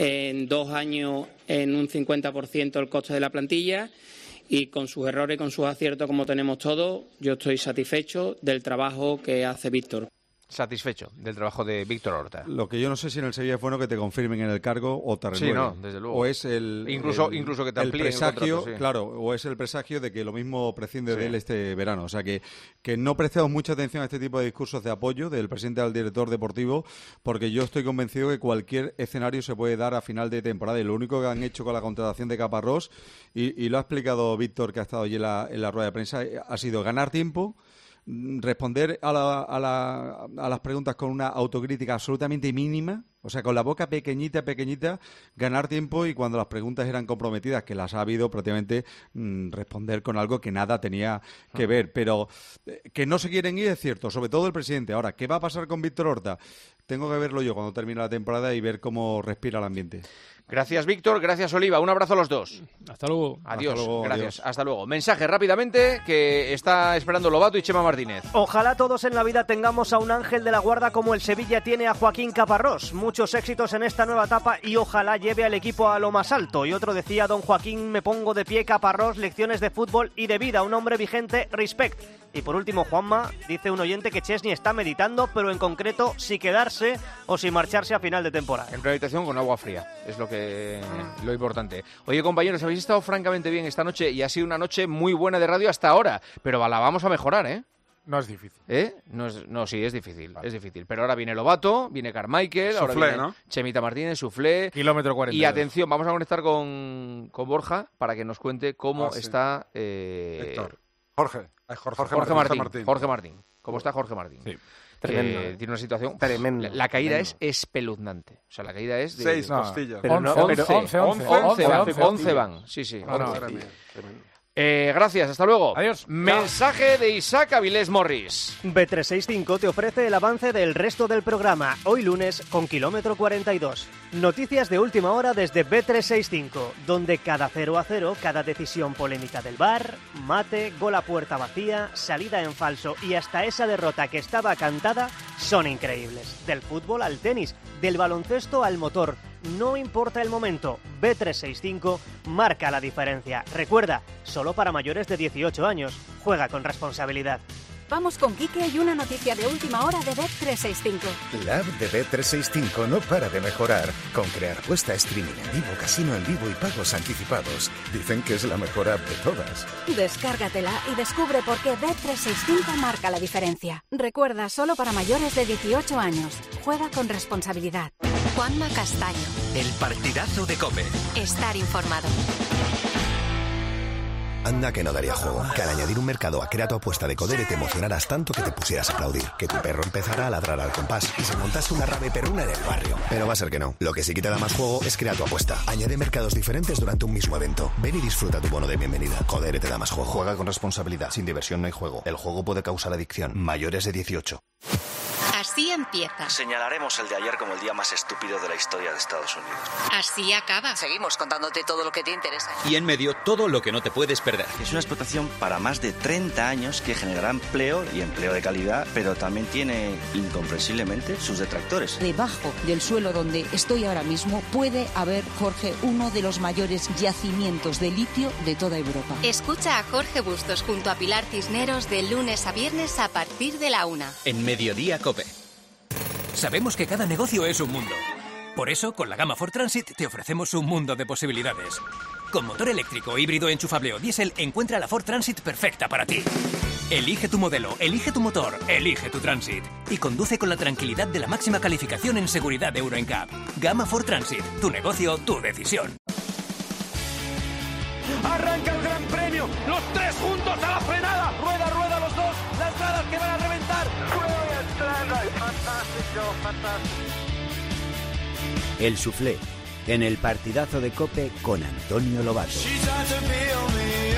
en dos años en un cincuenta por ciento el coste de la plantilla. Y con sus errores y con sus aciertos, como tenemos todos, yo estoy satisfecho del trabajo que hace Víctor. Satisfecho del trabajo de Víctor Horta. Lo que yo no sé si en el Sevilla es bueno que te confirmen en el cargo o te renueven. Sí, no, desde luego. O es el incluso el, incluso que te el amplíen presagio, el contrato, sí. Claro, o es el presagio de que lo mismo prescinde sí. de él este verano. O sea que que no prestemos mucha atención a este tipo de discursos de apoyo del presidente al director deportivo, porque yo estoy convencido que cualquier escenario se puede dar a final de temporada. Y lo único que han hecho con la contratación de Caparrós, y, y lo ha explicado Víctor, que ha estado allí en la, en la rueda de prensa, ha sido ganar tiempo, responder a, la, a, la, a las preguntas con una autocrítica absolutamente mínima, o sea, con la boca pequeñita, pequeñita, ganar tiempo, y cuando las preguntas eran comprometidas, que las ha habido, prácticamente mmm, responder con algo que nada tenía que ver. Pero eh, que no se quieren ir es cierto, sobre todo el presidente. Ahora, ¿qué va a pasar con Víctor Horta? Tengo que verlo yo cuando termine la temporada y ver cómo respira el ambiente. Gracias, Víctor. Gracias, Oliva. Un abrazo a los dos. Hasta luego. Adiós. Hasta luego, Gracias. adiós. Hasta luego. Mensaje rápidamente que está esperando Lobato y Chema Martínez. Ojalá todos en la vida tengamos a un ángel de la guarda como el Sevilla tiene a Joaquín Caparrós. Muchos éxitos en esta nueva etapa y ojalá lleve al equipo a lo más alto. Y otro decía, don Joaquín, me pongo de pie, Caparrós, lecciones de fútbol y de vida. Un hombre vigente, respect. Y por último, Juanma, dice un oyente que Chesney está meditando, pero en concreto si quedarse o si marcharse a final de temporada. En rehabilitación con agua fría, es lo que lo importante. Oye, compañeros, habéis estado francamente bien esta noche y ha sido una noche muy buena de radio hasta ahora, pero la vamos a mejorar, ¿eh? No es difícil. ¿Eh? No, es, no, sí, es difícil, vale. es difícil. Pero ahora viene Lobato, viene Carmichael, Soufflé, ahora viene ¿no? Chemita Martínez, Soufflé. Kilómetro cuarenta y dos. Y atención, vamos a conectar con, con Borja para que nos cuente cómo ah, sí. está... Eh... Héctor. Jorge. Ay, Jorge. Jorge, Jorge Martín, Martín. Jorge Martín. ¿Cómo está Jorge Martín? Sí. Tremendo. Eh, tiene una situación tremenda. La, la caída tremendo. es espeluznante. O sea, la caída es de... Seis no, costillas. Pero no, once, pero once, once, once, once, once, once van. Sí, sí. No, no, once. Tremendo, tremendo. Eh, gracias, hasta luego. Adiós. Mensaje de Isaac Avilés Morris. B trescientos sesenta y cinco te ofrece el avance del resto del programa, hoy lunes con Kilómetro cuarenta y dos. Noticias de última hora desde B trescientos sesenta y cinco, donde cada cero a cero, cada decisión polémica del V A R, mate, gol a puerta vacía, salida en falso y hasta esa derrota que estaba cantada son increíbles. Del fútbol al tenis, del baloncesto al motor. No importa el momento, B trescientos sesenta y cinco marca la diferencia. Recuerda, solo para mayores de dieciocho años. Juega con responsabilidad. Vamos con Quique y una noticia de última hora de B trescientos sesenta y cinco. La app de B trescientos sesenta y cinco no para de mejorar, con crear puesta, streaming en vivo, casino en vivo y pagos anticipados. Dicen que es la mejor app de todas. Descárgatela y descubre por qué B trescientos sesenta y cinco marca la diferencia. Recuerda, solo para mayores de dieciocho años. Juega con responsabilidad. Juanma Castaño. El partidazo de COPE. Estar informado. Anda que no daría juego, que al añadir un mercado a Crea tu apuesta de Codere te emocionaras tanto que te pusieras a aplaudir, que tu perro empezara a ladrar al compás y se montase una rave perruna en el barrio. Pero va a ser que no. Lo que sí que te da más juego es Crea tu apuesta. Añade mercados diferentes durante un mismo evento. Ven y disfruta tu bono de bienvenida. Codere te da más juego. Juega con responsabilidad. Sin diversión no hay juego. El juego puede causar adicción. Mayores de dieciocho. Así empieza. Señalaremos el de ayer como el día más estúpido de la historia de Estados Unidos. Así acaba. Seguimos contándote todo lo que te interesa. Y en medio, todo lo que no te puedes perder. Es una explotación para más de treinta años que generará empleo y empleo de calidad, pero también tiene, incomprensiblemente, sus detractores. Debajo del suelo donde estoy ahora mismo puede haber, Jorge, uno de los mayores yacimientos de litio de toda Europa. Escucha a Jorge Bustos junto a Pilar Cisneros de lunes a viernes a partir de la una. En Mediodía COPE. Sabemos que cada negocio es un mundo. Por eso, con la gama Ford Transit te ofrecemos un mundo de posibilidades. Con motor eléctrico, híbrido, enchufable o diésel, encuentra la Ford Transit perfecta para ti. Elige tu modelo, elige tu motor, elige tu Transit. Y conduce con la tranquilidad de la máxima calificación en seguridad de Euro N C A P. Gama Ford Transit. Tu negocio, tu decisión. Arranca el Gran Premio, los tres juntos a la frenada, rueda, rueda los dos, las gradas que van a reventar. Fantástico, fantástico. El Soufflé, en el partidazo de COPE con Antonio Lobato.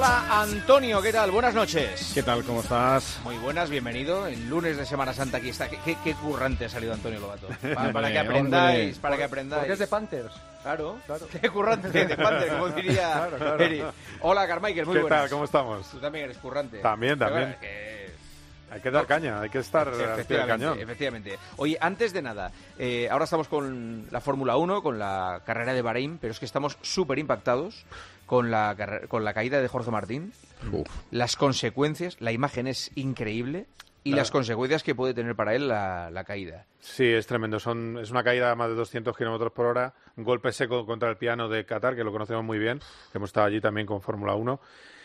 Hola, Antonio, ¿qué tal? Buenas noches. ¿Qué tal? ¿Cómo estás? Muy buenas, bienvenido. El lunes de Semana Santa aquí está. ¿Qué, qué, qué currante ha salido Antonio Lobato? Para, para que aprendáis, hombre. para que aprendáis. Porque es de Panthers. Claro, claro. Qué currante de Panthers, como diría claro, claro. Eri. Hola, Carmichael, muy ¿Qué buenas. tal? ¿Cómo estamos? Tú también eres currante. También, también. Bueno, que... Hay que dar caña, hay que estar al pie del cañón. Efectivamente. Oye, antes de nada, eh, ahora estamos con la Fórmula uno, con la carrera de Bahrein, pero es que estamos súper impactados con la, con la caída de Jorge Martín. Uf. Las consecuencias, la imagen es increíble y claro. las consecuencias que puede tener para él la, la caída. Sí, es tremendo. Son, es una caída a más de doscientos kilómetros por hora, un golpe seco contra el piano de Qatar, que lo conocemos muy bien, que hemos estado allí también con Fórmula uno.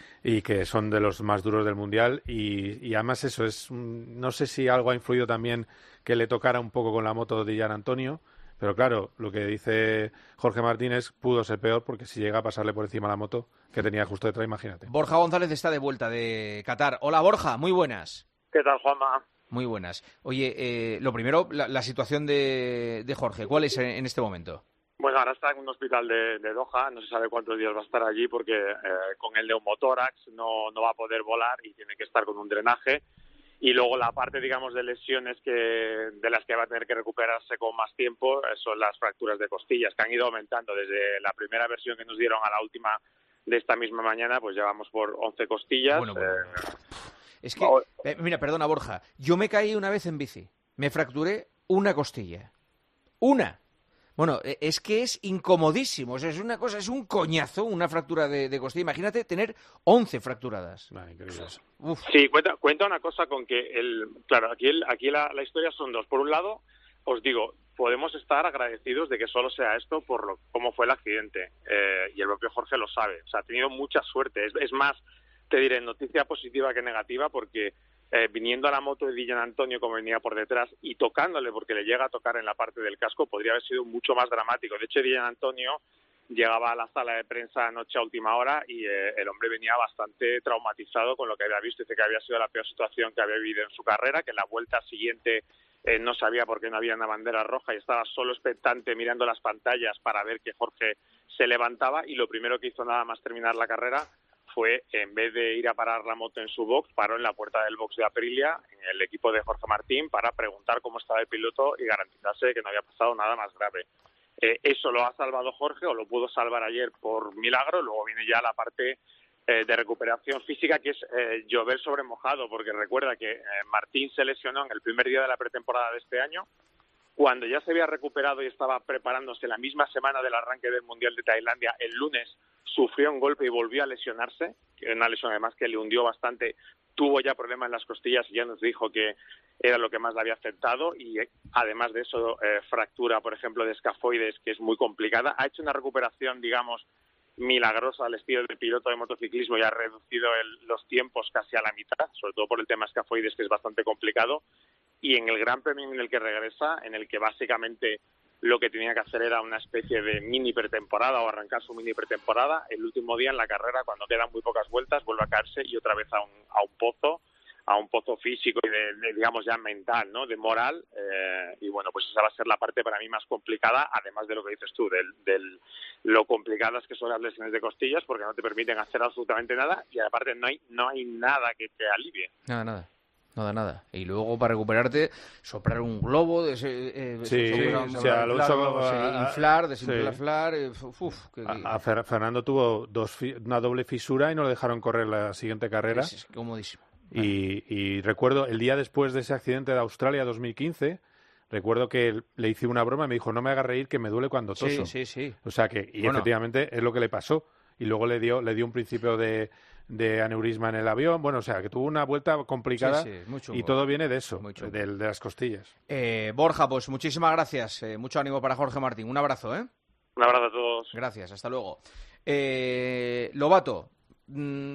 Y que son de los más duros del Mundial. Y, y además eso, es no sé si algo ha influido también que le tocara un poco con la moto de Gian Antonio, pero claro, lo que dice Jorge Martínez pudo ser peor, porque si llega a pasarle por encima la moto que tenía justo detrás, imagínate. Borja González está de vuelta de Qatar. Hola, Borja, muy buenas. ¿Qué tal, Juanma? Muy buenas. Oye, eh, lo primero, la, la situación de, de Jorge, ¿cuál es en, en este momento? Bueno, ahora está en un hospital de, de Doha, no se sabe cuántos días va a estar allí porque eh, con el neumotórax no, no va a poder volar y tiene que estar con un drenaje. Y luego la parte, digamos, de lesiones que de las que va a tener que recuperarse con más tiempo son las fracturas de costillas, que han ido aumentando desde la primera versión que nos dieron a la última de esta misma mañana, pues llevamos por once costillas. Bueno, bueno. Eh, es que, eh, mira, perdona, Borja, yo me caí una vez en bici, me fracturé una costilla. ¡Una! Bueno, es que es incomodísimo, o sea, es una cosa, es un coñazo, una fractura de, de costilla. Imagínate tener once fracturadas. Vale, Uf. Sí, cuenta, cuenta una cosa con que, el, claro, aquí, el, aquí la, la historia son dos. Por un lado, os digo, podemos estar agradecidos de que solo sea esto por lo, cómo fue el accidente, eh, y el propio Jorge lo sabe. O sea, ha tenido mucha suerte. Es, es más, te diré, noticia positiva que negativa, porque eh, viniendo a la moto de Gian Antonio como venía por detrás y tocándole porque le llega a tocar en la parte del casco, podría haber sido mucho más dramático. De hecho, Gian Antonio llegaba a la sala de prensa anoche a última hora y eh, el hombre venía bastante traumatizado con lo que había visto. Dice que había sido la peor situación que había vivido en su carrera, que en la vuelta siguiente eh, no sabía por qué no había una bandera roja y estaba solo expectante mirando las pantallas para ver que Jorge se levantaba, y lo primero que hizo nada más terminar la carrera fue, en vez de ir a parar la moto en su box, paró en la puerta del box de Aprilia, en el equipo de Jorge Martín, para preguntar cómo estaba el piloto y garantizarse que no había pasado nada más grave. Eh, eso lo ha salvado Jorge, o lo pudo salvar ayer por milagro. Luego viene ya la parte eh, de recuperación física, que es eh, llover sobre mojado, porque recuerda que eh, Martín se lesionó en el primer día de la pretemporada de este año, cuando ya se había recuperado y estaba preparándose la misma semana del arranque del Mundial de Tailandia. El lunes sufrió un golpe y volvió a lesionarse, una lesión además que le hundió bastante. Tuvo ya problemas en las costillas y ya nos dijo que era lo que más le había afectado, y eh, además de eso, eh, fractura, por ejemplo, de escafoides, que es muy complicada. Ha hecho una recuperación, digamos, milagrosa al estilo del piloto de motociclismo y ha reducido el, los tiempos casi a la mitad, sobre todo por el tema escafoides, que es bastante complicado. Y en el Gran Premio en el que regresa, en el que básicamente lo que tenía que hacer era una especie de mini pretemporada o arrancar su mini pretemporada, el último día en la carrera, cuando quedan muy pocas vueltas, vuelve a caerse y otra vez a un, a un pozo, a un pozo físico y de, de digamos ya mental, ¿no? De moral, eh, y bueno, pues esa va a ser la parte para mí más complicada, además de lo que dices tú, del, del lo complicadas que son las lesiones de costillas, porque no te permiten hacer absolutamente nada, y aparte no hay no hay nada que te alivie. Nada, nada. Nada, nada. Y luego, para recuperarte, soplar un globo, de, eh, sí, soplar, o sea, inflar, Alonso, sí, a, inflar, desinflar, sí. eh, uf, que, que... A, a Fer, Fernando tuvo dos, una doble fisura y no le dejaron correr la siguiente carrera. Es, es comodísimo. Y, y recuerdo, el día después de ese accidente de Australia dos mil quince, recuerdo que le hice una broma y me dijo, no me hagas reír, que me duele cuando toso. Sí, sí, sí. O sea que, y bueno, efectivamente es lo que le pasó. Y luego le dio, le dio un principio de... de aneurisma en el avión, bueno, o sea, que tuvo una vuelta complicada, sí, sí, muy chungo, y todo viene de eso, de, de las costillas. Eh, Borja, pues muchísimas gracias, eh, mucho ánimo para Jorge Martín, un abrazo, ¿eh? Un abrazo a todos. Gracias, hasta luego. Eh, Lobato, mmm,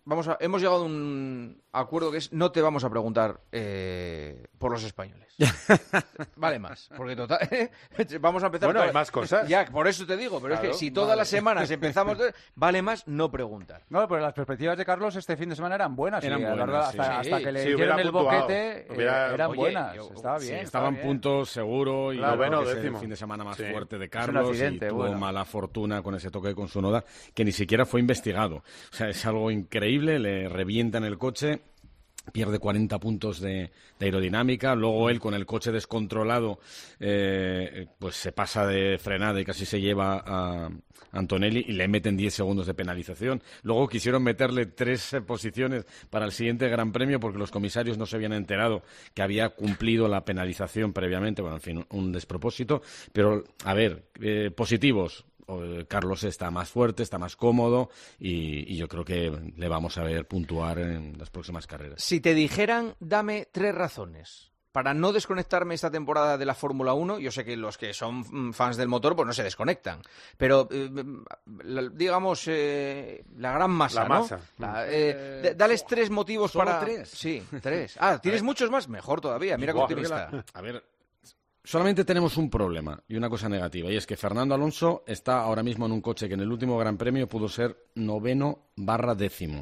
vamos a, hemos llegado a un acuerdo que es no te vamos a preguntar eh, por los españoles. Vale más, porque total, vamos a empezar... Bueno, toda, hay más cosas. Ya, por eso te digo, pero claro, es que si todas vale. las semanas empezamos... Vale más no preguntar. No, pero las perspectivas de Carlos este fin de semana eran buenas. Eran y buenas, largo, sí. hasta, Sí, hasta que le sí, hicieron el puntuado. boquete, Hubiera... eh, eran Oye, buenas. yo, estaba sí, bien. estaban bien. puntos seguro y claro, bueno, que es décimo. el fin de semana más sí. fuerte de Es Carlos un accidente, y tuvo bueno. mala fortuna con ese toque con su noda que ni siquiera fue investigado. O sea, es algo increíble, le revientan el coche, pierde cuarenta puntos de, de aerodinámica, luego él con el coche descontrolado eh, pues se pasa de frenada y casi se lleva a Antonelli y le meten diez segundos de penalización. Luego quisieron meterle tres eh, posiciones para el siguiente Gran Premio porque los comisarios no se habían enterado que había cumplido la penalización previamente. Bueno, en fin, un despropósito. Pero, a ver, eh, positivos. Carlos está más fuerte, está más cómodo y, y yo creo que le vamos a ver puntuar en las próximas carreras. Si te dijeran, dame tres razones para no desconectarme esta temporada de la Fórmula uno, yo sé que los que son fans del motor pues no se desconectan, pero eh, la, digamos eh, la gran masa, la masa. ¿no? La, eh, eh, dales tres motivos ¿Solo para... tres? Sí, tres. Ah, ¿tienes muchos más? Mejor todavía, mira qué optimista. La... A ver... Solamente tenemos un problema y una cosa negativa, y es que Fernando Alonso está ahora mismo en un coche que en el último Gran Premio pudo ser noveno barra décimo.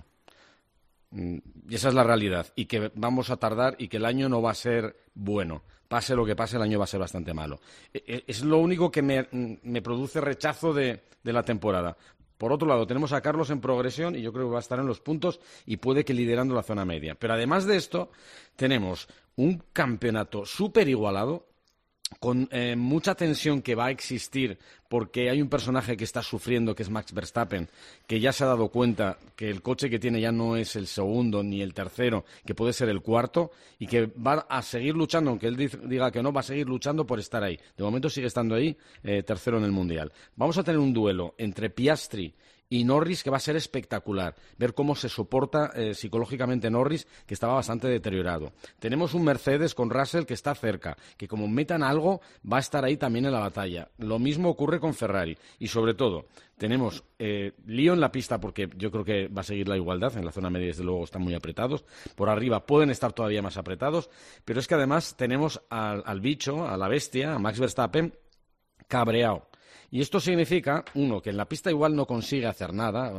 Y esa es la realidad, y que vamos a tardar y que el año no va a ser bueno. Pase lo que pase, el año va a ser bastante malo. Es lo único que me, me produce rechazo de, de la temporada. Por otro lado, tenemos a Carlos en progresión y yo creo que va a estar en los puntos y puede que liderando la zona media. Pero además de esto, tenemos un campeonato súper igualado, con eh, mucha tensión que va a existir porque hay un personaje que está sufriendo, que es Max Verstappen, que ya se ha dado cuenta que el coche que tiene ya no es el segundo ni el tercero, que puede ser el cuarto, y que va a seguir luchando, aunque él diga que no, va a seguir luchando por estar ahí. De momento sigue estando ahí, eh, tercero en el Mundial. Vamos a tener un duelo entre Piastri y Norris que va a ser espectacular, ver cómo se soporta eh, psicológicamente Norris, que estaba bastante deteriorado. Tenemos un Mercedes con Russell que está cerca, que como metan algo va a estar ahí también en la batalla. Lo mismo ocurre con Ferrari y sobre todo tenemos eh, lío en la pista porque yo creo que va a seguir la igualdad, en la zona media desde luego están muy apretados, por arriba pueden estar todavía más apretados, pero es que además tenemos al, al bicho, a la bestia, a Max Verstappen cabreado. Y esto significa, uno, que en la pista igual no consigue hacer nada,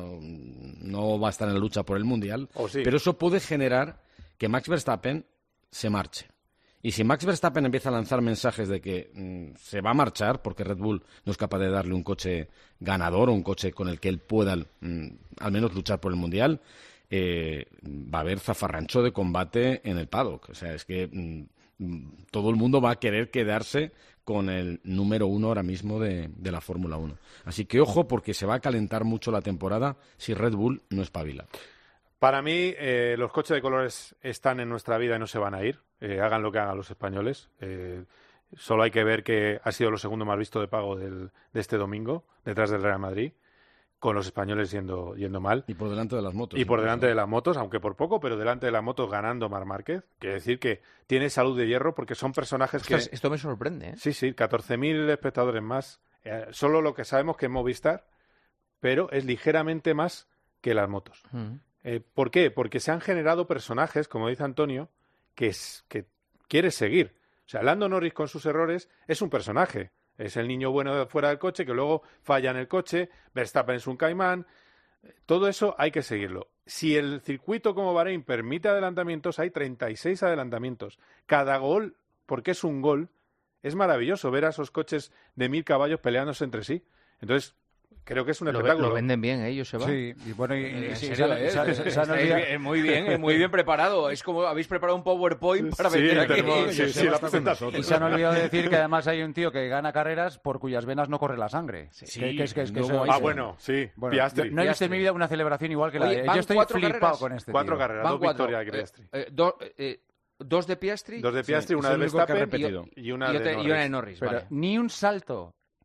no va a estar en la lucha por el Mundial, oh, sí. pero eso puede generar que Max Verstappen se marche. Y si Max Verstappen empieza a lanzar mensajes de que mmm, se va a marchar porque Red Bull no es capaz de darle un coche ganador o un coche con el que él pueda mmm, al menos luchar por el Mundial, eh, va a haber zafarrancho de combate en el paddock. O sea, es que mmm, todo el mundo va a querer quedarse con el número uno ahora mismo de, de la Fórmula uno. Así que ojo, porque se va a calentar mucho la temporada si Red Bull no espabila. Para mí, eh, los coches de colores están en nuestra vida y no se van a ir. Eh, hagan lo que hagan los españoles. Eh, solo hay que ver que ha sido lo segundo más visto de pago del, de este domingo, detrás del Real Madrid, con los españoles yendo, yendo mal. Y por delante de las motos. Y por delante de las motos, aunque por poco, pero delante de las motos ganando Marc Márquez. Quiere decir que tiene salud de hierro porque son personajes Ostras, que... Esto me sorprende, ¿eh? Sí, sí, catorce mil espectadores más. Eh, solo lo que sabemos que es Movistar, pero es ligeramente más que las motos. Mm. Eh, ¿Por qué? Porque se han generado personajes, como dice Antonio, que, es, que quieres seguir. O sea, Lando Norris con sus errores es un personaje. Es el niño bueno de fuera del coche que luego falla en el coche, Verstappen es un caimán. Todo eso hay que seguirlo. Si el circuito como Bahrein permite adelantamientos, hay treinta y seis adelantamientos. Cada gol, porque es un gol, es maravilloso ver a esos coches de mil caballos peleándose entre sí. Entonces, creo que es un lo, espectáculo. Lo venden bien, ¿eh? Ellos se van. Sí, y bueno, y, eh, y, sí, y, serio, se, eh, se, se, se han olvidado... es muy bien, es muy bien preparado. Es como habéis preparado un PowerPoint para sí, vender aquí. Tenemos, sí, sí, la presentación. Y se han olvidado de decir que además hay un tío que gana carreras por cuyas venas no corre la sangre. Sí, que, que es, que es, que no, eso, ah, bueno, sí, bueno, Piastri. No he visto en mi vida una celebración igual que la Oye, de... Yo estoy flipado carreras, con este Cuatro tío. carreras, Van dos cuatro, victorias de Piastri. Eh, eh, do, eh, dos de Piastri. Dos de Piastri, sí, una es de el único que ha Verstappen repetido. y, y una y, de otra, Norris. y una de Norris. Pero Vale. ni un salto...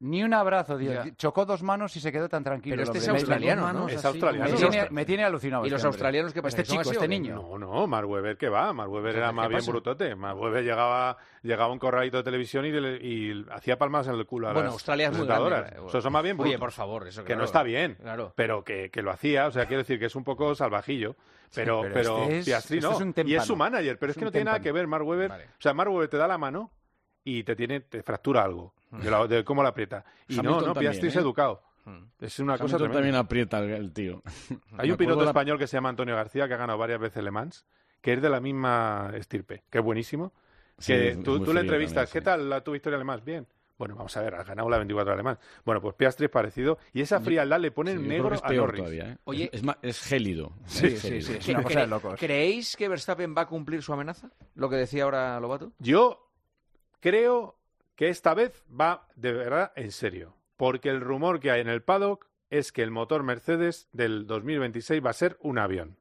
Ni un abrazo, tío. Ya. Chocó dos manos y se quedó tan tranquilo. Pero este el es hombre. australiano, Me- ¿no? Es así, australiano. Me tiene, me tiene alucinado. ¿Y este los hombre. australianos qué pasa? Este ¿Que son chico, así este o qué? niño. No, no, Mark Webber que va, Mark Webber era ¿qué más bien pasa? brutote. Mark Webber llegaba, llegaba a un corralito de televisión y, le- y hacía palmas en el culo a Bueno, las Australia es muy presentadoras. grande. Eso, eso más bien bruto. Oye, por favor, eso que claro. no está bien, Claro. pero que, que lo hacía, o sea, quiero decir que es un poco salvajillo, pero, pero pero, este es- Piastri este no, es un y témpano. es su manager, pero es, Es que un no tiene nada témpano. que ver Mark Webber, Vale. o sea, Mark Webber te da la mano y te tiene, te fractura algo, de, la- de cómo la aprieta, y Hamilton no, no, también, Piastri es ¿eh? educado, es una cosa Hamilton tremenda. también aprieta el, el tío. Hay Me un acuerdo piloto la- español que se llama Antonio García, que ha ganado varias veces Le Mans, que es de la misma estirpe, que es buenísimo. Sí, Que es tú, muy tú le frío entrevistas, también, ¿qué sí. tal la, tu victoria Le Mans? Bien. Bueno, vamos a ver, has ganado la veinticuatro de Le Mans. Bueno, pues Piastri es parecido. Y esa frialdad le pone Sí, en yo creo negro que es a peor Norris. todavía, ¿eh? Oye- es, es ma- es gélido. Sí, es sí, gélido. sí, es ¿Cre- una cosa de cre- locos. ¿Creéis que Verstappen va a cumplir su amenaza? Lo que decía ahora Lobato. Yo creo que esta vez va de verdad en serio. Porque el rumor que hay en el paddock es que el motor Mercedes del dos mil veintiséis va a ser un avión.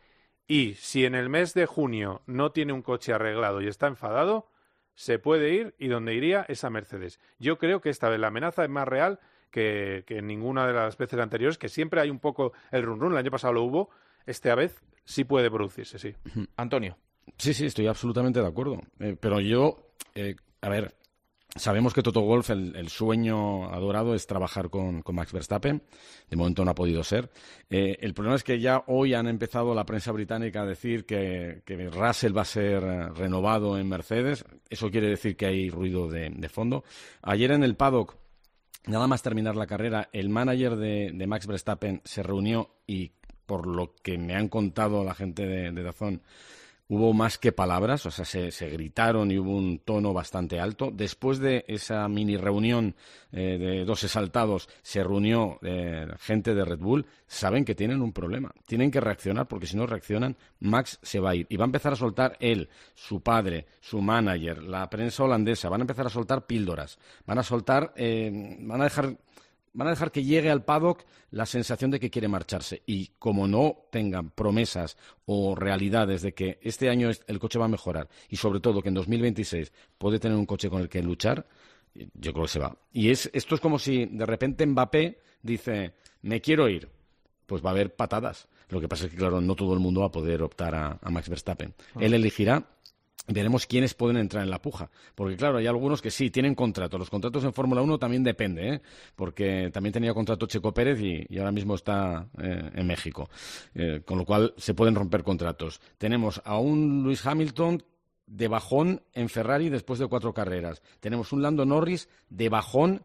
Y si en el mes de junio no tiene un coche arreglado y está enfadado, se puede ir y donde iría es a Mercedes. Yo creo que esta vez la amenaza es más real que, que en ninguna de las veces anteriores, que siempre hay un poco el run run. El año pasado lo hubo, esta vez sí puede producirse, sí. Antonio. Sí, sí, estoy absolutamente de acuerdo. Eh, pero yo, eh, a ver, sabemos que Toto Wolff, el, el sueño adorado es trabajar con, con Max Verstappen. De momento no ha podido ser. Eh, el problema es que ya hoy han empezado la prensa británica a decir que, que Russell va a ser eh, renovado en Mercedes. Eso quiere decir que hay ruido de, de fondo. Ayer en el paddock, nada más terminar la carrera, el manager de, de Max Verstappen se reunió y, por lo que me han contado la gente de, de DAZN, hubo más que palabras, o sea, se, se gritaron y hubo un tono bastante alto. Después de esa mini reunión eh, de dos exaltados, se reunió eh, gente de Red Bull. Saben que tienen un problema, tienen que reaccionar, porque si no reaccionan, Max se va a ir. Y va a empezar a soltar él, su padre, su manager, la prensa holandesa, van a empezar a soltar píldoras, van a soltar, eh, van a dejar... Van a dejar que llegue al paddock la sensación de que quiere marcharse. Y como no tengan promesas o realidades de que este año el coche va a mejorar y sobre todo que en dos mil veintiséis puede tener un coche con el que luchar, yo creo que se va. Y es, esto es como si de repente Mbappé dice, me quiero ir. Pues va a haber patadas. Lo que pasa es que, claro, no todo el mundo va a poder optar a, a Max Verstappen. Él elegirá. Veremos quiénes pueden entrar en la puja. Porque, claro, hay algunos que sí, tienen contrato. Los contratos en Fórmula uno también depende, ¿eh? Porque también tenía contrato Checo Pérez y, y ahora mismo está eh, en México. Eh, con lo cual, se pueden romper contratos. Tenemos a un Lewis Hamilton de bajón en Ferrari después de cuatro carreras. Tenemos un Lando Norris de bajón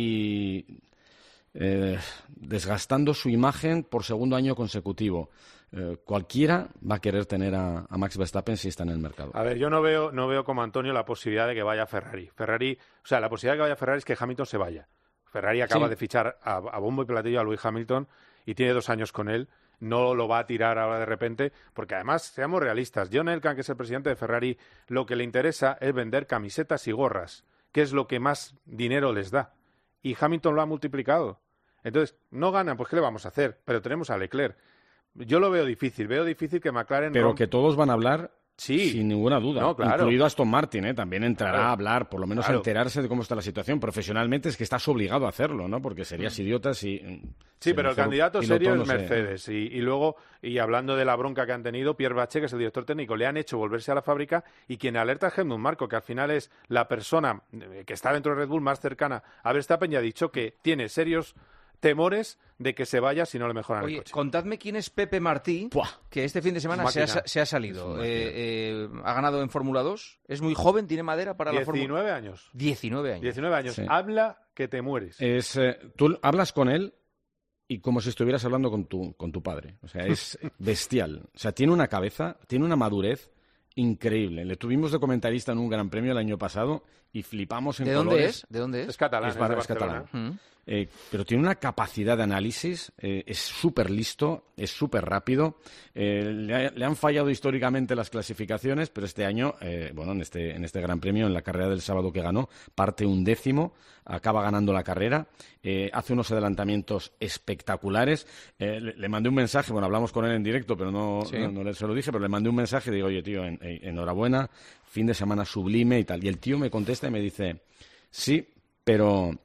y eh, desgastando su imagen por segundo año consecutivo. Eh, cualquiera va a querer tener a, a Max Verstappen si está en el mercado. A ver, yo no veo, no veo como Antonio la posibilidad de que vaya a Ferrari. Ferrari, o sea, la posibilidad de que vaya a Ferrari es que Hamilton se vaya. Ferrari acaba Sí. de fichar a, a bombo y platillo a Lewis Hamilton y tiene dos años con él. No lo va a tirar ahora de repente, porque además, seamos realistas, John Elkann, que es el presidente de Ferrari, lo que le interesa es vender camisetas y gorras, que es lo que más dinero les da. Y Hamilton lo ha multiplicado. Entonces, no ganan, pues ¿qué le vamos a hacer? Pero tenemos a Leclerc. Yo lo veo difícil, veo difícil que McLaren... Pero romp- que todos van a hablar Sí. sin ninguna duda, No, claro. incluido Aston Martin, ¿eh? También entrará Claro. a hablar, por lo menos Claro. a enterarse de cómo está la situación. Profesionalmente es que estás obligado a hacerlo, ¿no? Porque serías idiota si... Sí, si pero el mejor candidato piloto serio no es sé. Mercedes. Y, y luego, y hablando de la bronca que han tenido, Pierre Bache, que es el director técnico, le han hecho volverse a la fábrica y quien alerta es Helmut Marko, que al final es la persona eh, que está dentro de Red Bull más cercana a Verstappen y ha dicho que tiene serios temores de que se vaya si no le mejoran el Oye, coche. contadme quién es Pepe Martí, que este fin de semana se ha, Máquina. se ha salido. Eh, eh, ha ganado en Fórmula dos. Es muy joven, tiene madera para la Fórmula diecinueve años. diecinueve años. diecinueve años. Sí. Habla que te mueres. Es, eh, tú hablas con él y como si estuvieras hablando con tu, con tu padre. O sea, es bestial. O sea, tiene una cabeza, tiene una madurez increíble. Le tuvimos de comentarista en un gran premio el año pasado y flipamos en ¿De dónde colores. es? ¿De dónde es? Es catalán, Es, es bar- de es catalán. Barcelona. Mm. Eh, pero tiene una capacidad de análisis, eh, es súper listo, es súper rápido. Eh, le, ha- le han fallado históricamente las clasificaciones, pero este año, eh, bueno, en este, en este Gran Premio, en la carrera del sábado que ganó, parte un décimo, acaba ganando la carrera, eh, hace unos adelantamientos espectaculares. Eh, le, le mandé un mensaje, bueno, hablamos con él en directo, pero no, Sí. no, no le, se lo dije, pero le mandé un mensaje y digo, oye, tío, en- en- enhorabuena, fin de semana sublime y tal. Y el tío me contesta y me dice, sí, pero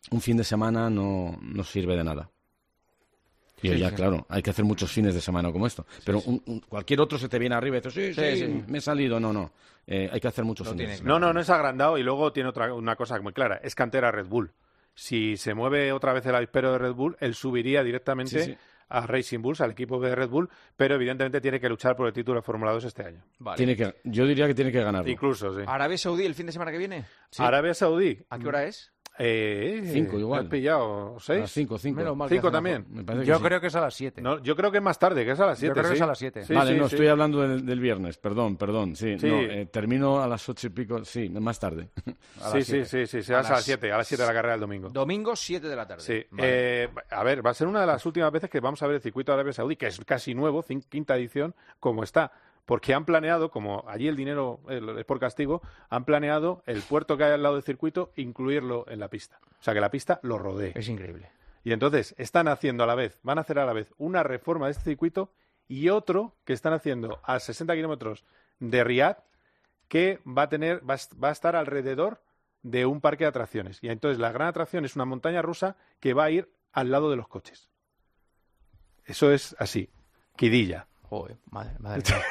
un fin de semana no, no sirve de nada. Y Sí, ya, sí. claro, hay que hacer muchos fines de semana como esto. Pero un, un- cualquier otro se te viene arriba y dices, sí, sí, Sí, sí. me he salido. No, no. Eh, hay que hacer muchos fines de semana. No, no, no es agrandado y luego tiene otra una cosa muy clara, es cantera Red Bull. Si se mueve otra vez el avispero de Red Bull, él subiría directamente Sí, sí. a Racing Bulls, al equipo de Red Bull, pero evidentemente tiene que luchar por el título de Fórmula dos este año. Vale. Tiene que, yo diría que tiene que ganarlo. Incluso, sí. ¿Arabia Saudí el fin de semana que viene? Arabia Saudí. ¿A qué hora es? Eh, Cinco, me igual. has pillado, ¿seis? A las cinco, cinco. Menos mal que Cinco hace también. Me parece Yo sí. creo que es a las siete. No, yo creo que es más tarde, que es a las siete. creo que sí. es a las siete. Sí, Vale, sí, no, sí. estoy hablando del, del viernes, perdón, perdón, sí, Sí. no, eh, termino a las ocho y pico, sí, más tarde. A Sí, las sí, siete. sí, sí, sí, A es a las- las siete, a las siete de la carrera del domingo. Domingo, siete de la tarde. Sí, Vale. eh, a ver, va a ser una de las últimas veces que vamos a ver el circuito de Arabia Saudí, que es casi nuevo, cin- quinta edición, como está. Porque han planeado, como allí el dinero el- es por castigo, han planeado el puerto que hay al lado del circuito, incluirlo en la pista. O sea, que la pista lo rodee. Es increíble. Y entonces están haciendo a la vez, van a hacer a la vez una reforma de este circuito y otro que están haciendo a sesenta kilómetros de Riad, que va a tener, va a est- va a estar alrededor de un parque de atracciones. Y entonces la gran atracción es una montaña rusa que va a ir al lado de los coches. Eso es así. Quidilla. Joder, madre, madre mía.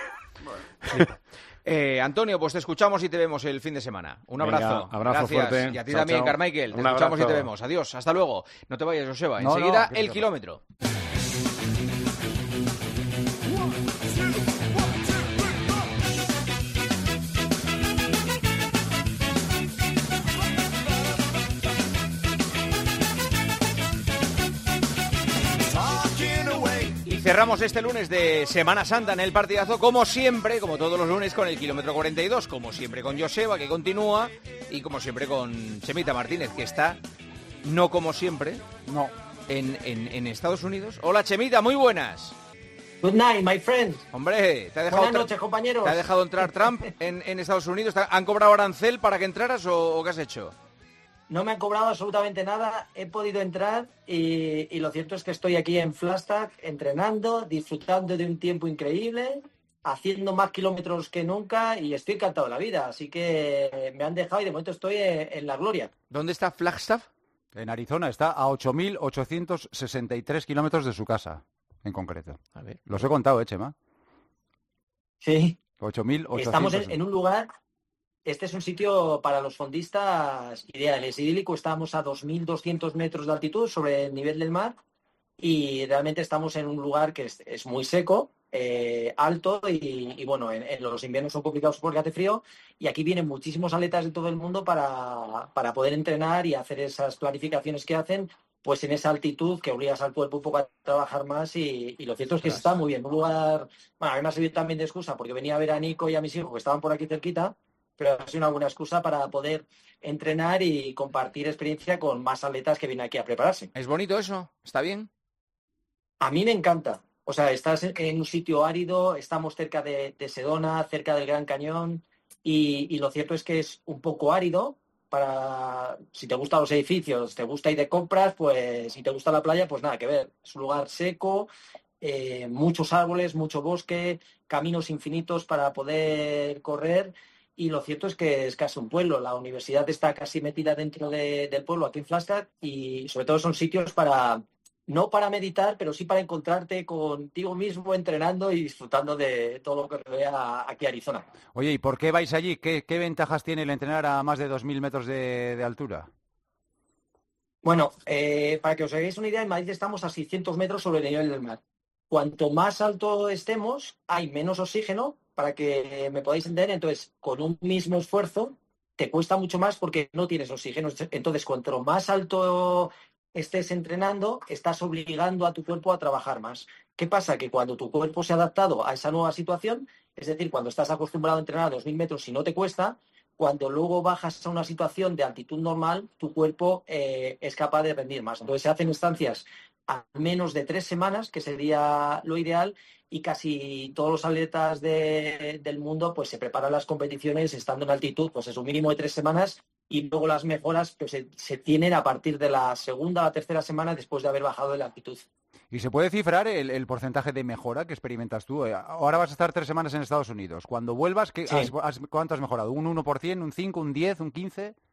Eh, Antonio, pues te escuchamos y te vemos el fin de semana. Un Venga, abrazo. abrazo Gracias. fuerte. Y a ti Chao, también, chao. Carmichael. Te Un escuchamos y abrazo. te vemos. Adiós. Hasta luego. No te vayas, Joseba. No, Enseguida, no, que el te- kilómetro. Y cerramos este lunes de Semana Santa en el partidazo, como siempre, como todos los lunes, con el kilómetro cuarenta y dos, como siempre con Joseba, que continúa, y como siempre con Chemita Martínez, que está, no como siempre, No. en, en, en Estados Unidos. Hola, Chemita, muy buenas. Good night, my friend. Hombre, ¿te ha dejado, Buenas tra- noches, compañeros. ¿te ha dejado entrar Trump en, en Estados Unidos? ¿Te ¿Han cobrado arancel para que entraras o, o qué has hecho? No me han cobrado absolutamente nada, he podido entrar y, y lo cierto es que estoy aquí en Flagstaff entrenando, disfrutando de un tiempo increíble, haciendo más kilómetros que nunca y estoy encantado de la vida. Así que me han dejado y de momento estoy en, en la gloria. ¿Dónde está Flagstaff? En Arizona está a ocho mil ochocientos sesenta y tres kilómetros de su casa, en concreto. A ver. Los he contado, ¿eh, Chema? Sí. ocho mil ochocientos. Estamos en, en un lugar, este es un sitio para los fondistas ideal. Es idílico, estamos a dos mil doscientos metros de altitud sobre el nivel del mar y realmente estamos en un lugar que es, es muy seco, eh, alto y, y bueno, en, en los inviernos son complicados porque hace frío y aquí vienen muchísimos atletas de todo el mundo para, para poder entrenar y hacer esas planificaciones que hacen pues en esa altitud que obligas al cuerpo un poco a trabajar más y, y lo cierto es que está muy bien. Un lugar, bueno, a mí me ha servido también de excusa porque venía a ver a Nico y a mis hijos que estaban por aquí cerquita, pero ha sido una buena excusa para poder entrenar y compartir experiencia con más atletas que vienen aquí a prepararse. ¿Es bonito eso? ¿Está bien? A mí me encanta. O sea, estás en- en un sitio árido, estamos cerca de, de Sedona, cerca del Gran Cañón, y, y lo cierto es que es un poco árido. Para si te gustan los edificios, te gusta ir de compras, pues si te gusta la playa, pues nada que ver. Es un lugar seco, eh, muchos árboles, mucho bosque, caminos infinitos para poder correr. Y lo cierto es que es casi un pueblo. La universidad está casi metida dentro de- del pueblo, aquí en Flagstaff, y sobre todo son sitios para, no para meditar, pero sí para encontrarte contigo mismo entrenando y disfrutando de todo lo que rodea aquí a Arizona. Oye, ¿y por qué vais allí? ¿Qué, qué ventajas tiene el entrenar a más de dos mil metros de, de altura? Bueno, eh, para que os hagáis una idea, en Madrid estamos a seiscientos metros sobre el nivel del mar. Cuanto más alto estemos, hay menos oxígeno, para que me podáis entender. Entonces, con un mismo esfuerzo, te cuesta mucho más porque no tienes oxígeno. Entonces, cuanto más alto estés entrenando, estás obligando a tu cuerpo a trabajar más. ¿Qué pasa? Que cuando tu cuerpo se ha adaptado a esa nueva situación, es decir, cuando estás acostumbrado a entrenar a dos mil metros y no te cuesta, cuando luego bajas a una situación de altitud normal, tu cuerpo eh, es capaz de rendir más. Entonces se hacen estancias a menos de tres semanas, que sería lo ideal, y casi todos los atletas de- del mundo pues se preparan las competiciones estando en altitud, pues es un mínimo de tres semanas, y luego las mejoras pues, se, se tienen a partir de la segunda o la tercera semana después de haber bajado de la altitud. ¿Y se puede cifrar el, el porcentaje de mejora que experimentas tú? Eh, Ahora vas a estar tres semanas en Estados Unidos. Cuando vuelvas, ¿qué, Sí. has- has- ¿cuánto has mejorado? ¿Un uno por ciento, un cinco, un diez, un quince?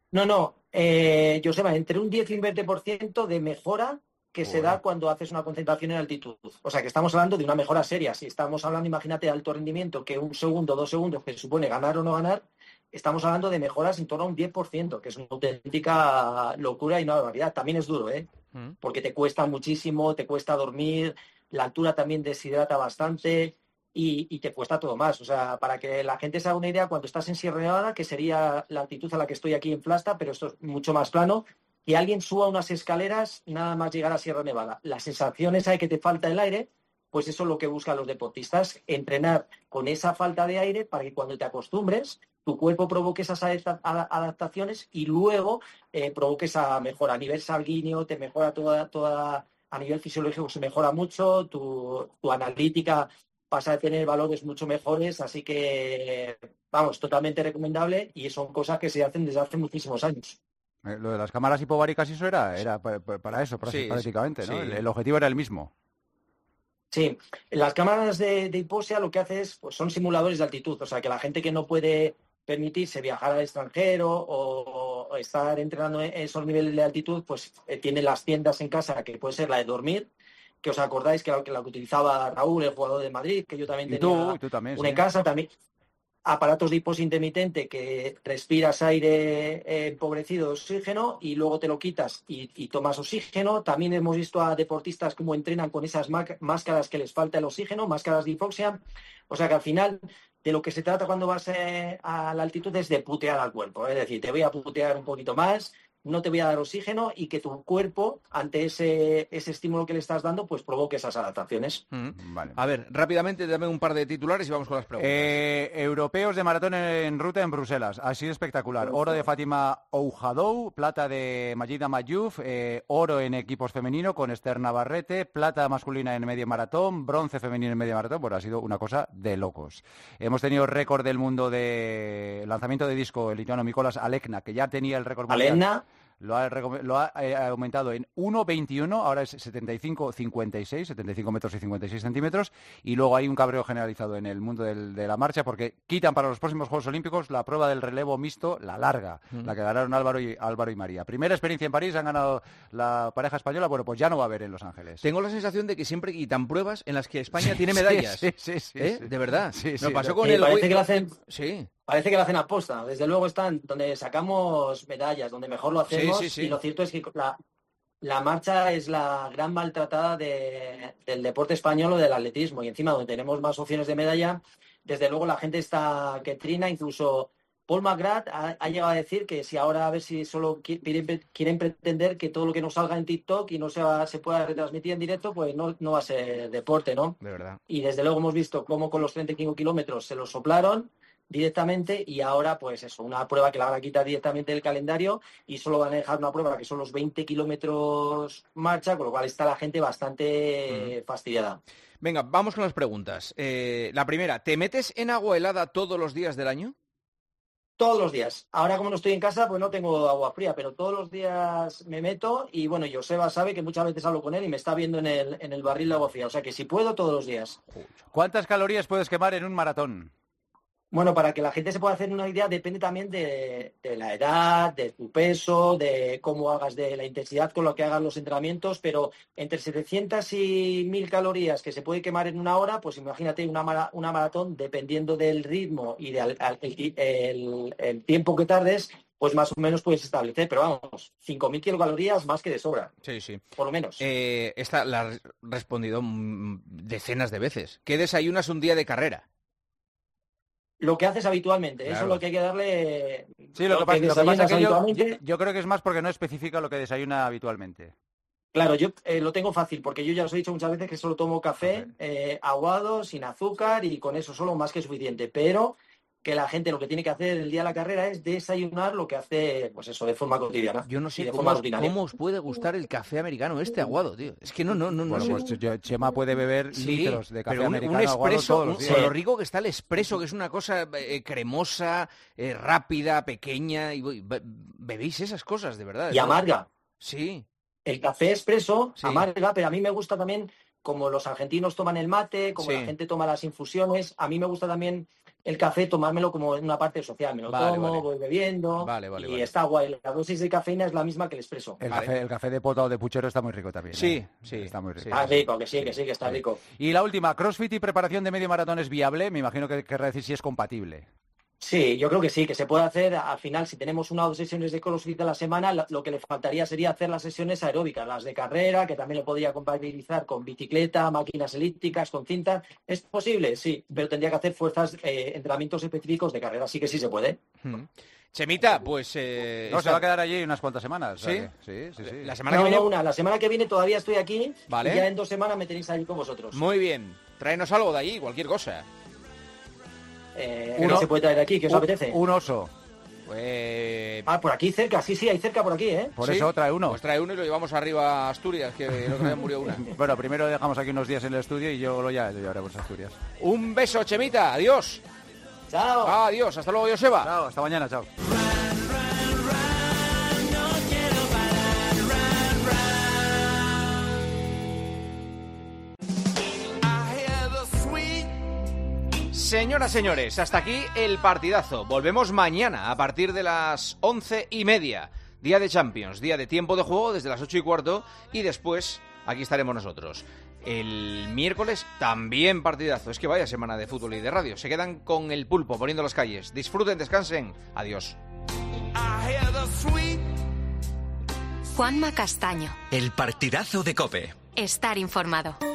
No, no, eh, Joseba, entre un diez y un veinte por ciento de mejora que se da cuando haces una concentración en altitud. O sea, que estamos hablando de una mejora seria. Si estamos hablando, imagínate, de alto rendimiento, que un segundo, dos segundos, que se supone ganar o no ganar, estamos hablando de mejoras en torno a un diez por ciento, que es una auténtica locura y una barbaridad. También es duro, ¿eh? Mm. Porque te cuesta muchísimo, te cuesta dormir, la altura también deshidrata bastante y, y te cuesta todo más. O sea, para que la gente se haga una idea, cuando estás en Sierra Nevada, que sería la altitud a la que estoy aquí en Flagstaff, pero esto es mucho más plano, que alguien suba unas escaleras nada más llegar a Sierra Nevada. La sensación esa de que te falta el aire, pues eso es lo que buscan los deportistas, entrenar con esa falta de aire para que cuando te acostumbres, tu cuerpo provoque esas adaptaciones y luego eh, provoque esa mejora. A nivel sanguíneo te mejora toda, toda, a nivel fisiológico se mejora mucho, tu, tu analítica pasa a tener valores mucho mejores, así que, vamos, totalmente recomendable y son cosas que se hacen desde hace muchísimos años. Eh, lo de las cámaras hipobáricas, eso era, era para, para eso, sí, prácticamente, ¿no? Sí. El, el objetivo era el mismo. Sí, las cámaras de, de hipoxia lo que hace es, pues son simuladores de altitud, o sea, que la gente que no puede permitirse viajar al extranjero o, o estar entrenando en esos niveles de altitud, pues eh, tiene las tiendas en casa, que puede ser la de dormir, que os acordáis que la que, la que utilizaba Raúl, el jugador de Madrid, que yo también tenía tú, tú también, una sí. en casa, también aparatos de hipoxia intermitente que respiras aire eh, empobrecido de oxígeno y luego te lo quitas y, y tomas oxígeno. También hemos visto a deportistas cómo entrenan con esas máscaras que les falta el oxígeno, máscaras de hipoxia. O sea que al final de lo que se trata cuando vas eh, a la altitud es de putear al cuerpo. Es decir, te voy a putear un poquito más, no te voy a dar oxígeno y que tu cuerpo, ante ese, ese estímulo que le estás dando, pues provoque esas adaptaciones. Mm. Vale. A ver, rápidamente dame un par de titulares y vamos con las preguntas. Eh, europeos de maratón en ruta en Bruselas. Ha sido espectacular. Oro de Fátima Oujadou, plata de Majida Mayouf, eh, oro en equipos femenino con Esther Navarrete, plata masculina en medio maratón, bronce femenino en medio maratón. Bueno, ha sido una cosa de locos. Hemos tenido récord del mundo de lanzamiento de disco, el lituano Mykolas Alekna, que ya tenía el récord mundial. Alekna. Lo ha, lo ha eh, aumentado en uno veintiuno, ahora es setenta y cinco cincuenta y seis, setenta y cinco metros y cincuenta y seis centímetros. Y luego hay un cabreo generalizado en el mundo del, de la marcha porque quitan para los próximos Juegos Olímpicos la prueba del relevo mixto, la larga, mm. la que ganaron Álvaro y, Álvaro y María. Primera experiencia en París, han ganado la pareja española, bueno, pues ya no va a haber en Los Ángeles. Tengo la sensación de que siempre quitan pruebas en las que España tiene medallas. Sí, sí, sí. ¿Eh? sí. De verdad. Sí, sí, Nos pasó sí. con Eh, el... parece que lo hacen... Sí. Parece que lo hacen aposta. Desde luego están donde sacamos medallas, donde mejor lo hacemos. Sí, sí, sí. Y lo cierto es que la, la marcha es la gran maltratada de, del deporte español o del atletismo. Y encima, donde tenemos más opciones de medalla, desde luego la gente está que trina. Incluso Paul McGrath ha, ha llegado a decir que si ahora a ver si solo quieren, quieren pretender que todo lo que nos salga en TikTok y no se, va, se pueda retransmitir en directo, pues no, no va a ser deporte, ¿no? De verdad. Y desde luego hemos visto cómo con los treinta y cinco kilómetros se los soplaron directamente y ahora pues eso, una prueba que la van a quitar directamente del calendario y solo van a dejar una prueba que son los veinte kilómetros marcha, con lo cual está la gente bastante mm. fastidiada. Venga, vamos con las preguntas. Eh, la primera, ¿te metes en agua helada todos los días del año? Todos los días. Ahora como no estoy en casa, pues no tengo agua fría, pero todos los días me meto y bueno, Joseba sabe que muchas veces hablo con él y me está viendo en el, en el barril de agua fría, o sea que si puedo, todos los días. ¿Cuántas calorías puedes quemar en un maratón? Bueno, para que la gente se pueda hacer una idea, depende también de, de la edad, de tu peso, de cómo hagas, de la intensidad con lo que hagas los entrenamientos, pero entre setecientas y mil calorías que se puede quemar en una hora, pues imagínate una, mara, una maratón, dependiendo del ritmo y del el, el, el tiempo que tardes, pues más o menos puedes establecer, pero vamos, cinco mil kilocalorías más que de sobra. Sí, sí. Por lo menos. Eh, esta la has respondido decenas de veces. ¿Qué desayunas un día de carrera? Lo que haces habitualmente, claro. Eso es lo que hay que darle. Sí, lo, lo que pasa, lo que pasa es que yo, yo, yo creo que es más porque no especifica lo que desayuna habitualmente. Claro, yo eh, lo tengo fácil, porque yo ya os he dicho muchas veces que solo tomo café eh, aguado, sin azúcar, y con eso solo más que suficiente. Pero que la gente lo que tiene que hacer el día de la carrera es desayunar lo que hace, pues eso, de forma cotidiana. Yo no sé de cómo, cómo os puede gustar el café americano este aguado, tío. Es que no, no, no, bueno, no pues sé. yo, Chema puede beber sí, litros de café pero un, americano un espresso, todos los días. Con lo rico que está el espresso, que es una cosa eh, cremosa, eh, rápida, pequeña, y be, bebéis esas cosas, de verdad. Y amarga. Sí. El café espresso sí. amarga, pero a mí me gusta también como los argentinos toman el mate, como Sí. la gente toma las infusiones, a mí me gusta también el café tomármelo como en una parte social. Me lo Vale, tomo, vale. voy bebiendo Vale, vale, y vale. está guay. La dosis de cafeína es la misma que el expreso. El, café, el café de pota o de puchero está muy rico también. Sí, ¿eh? sí. Está muy rico. Está rico, que sí, que sí, que está rico. Y la última, ¿CrossFit y preparación de medio maratón es viable? Me imagino que querrá decir si es compatible. Sí, yo creo que sí, que se puede hacer. Al final, si tenemos una o dos sesiones de CrossFit a la semana, lo, lo que le faltaría sería hacer las sesiones aeróbicas, las de carrera, que también lo podría compatibilizar con bicicleta, máquinas elípticas, con cinta. ¿Es posible? Sí, pero tendría que hacer fuerzas, eh, entrenamientos específicos de carrera. Sí que sí se puede. Hmm. Chemita, pues... Eh, No, esta- se va a quedar allí unas cuantas semanas. ¿Sí? o sea que- sí, sí, sí. La semana No, que viene... no, una. La semana que viene todavía estoy aquí. Vale. Y ya en dos semanas me tenéis ahí con vosotros. Muy bien. Tráenos algo de allí, cualquier cosa. Eh, Uno- ¿Qué se puede traer aquí? ¿Qué os un- apetece? Un oso. Pues... Ah, por aquí cerca. Sí, sí, hay cerca por aquí, ¿eh? Por ¿Sí? eso trae uno. Pues trae uno y lo llevamos arriba a Asturias, que el otro día murió una. Bueno, primero dejamos aquí unos días en el estudio y yo lo ya lo llevaremos a Asturias. Un beso, Chemita. Adiós. Chao. Adiós. Hasta luego, Joseba. Chao, hasta mañana, chao. Señoras, señores, hasta aquí el partidazo. Volvemos mañana a partir de las once y media. Día de Champions, día de tiempo de juego desde las ocho y cuarto y después aquí estaremos nosotros. El miércoles también partidazo. Es que vaya semana de fútbol y de radio. Se quedan con el pulpo poniendo las calles. Disfruten, descansen. Adiós. Juanma Castaño. El partidazo de COPE. Estar informado.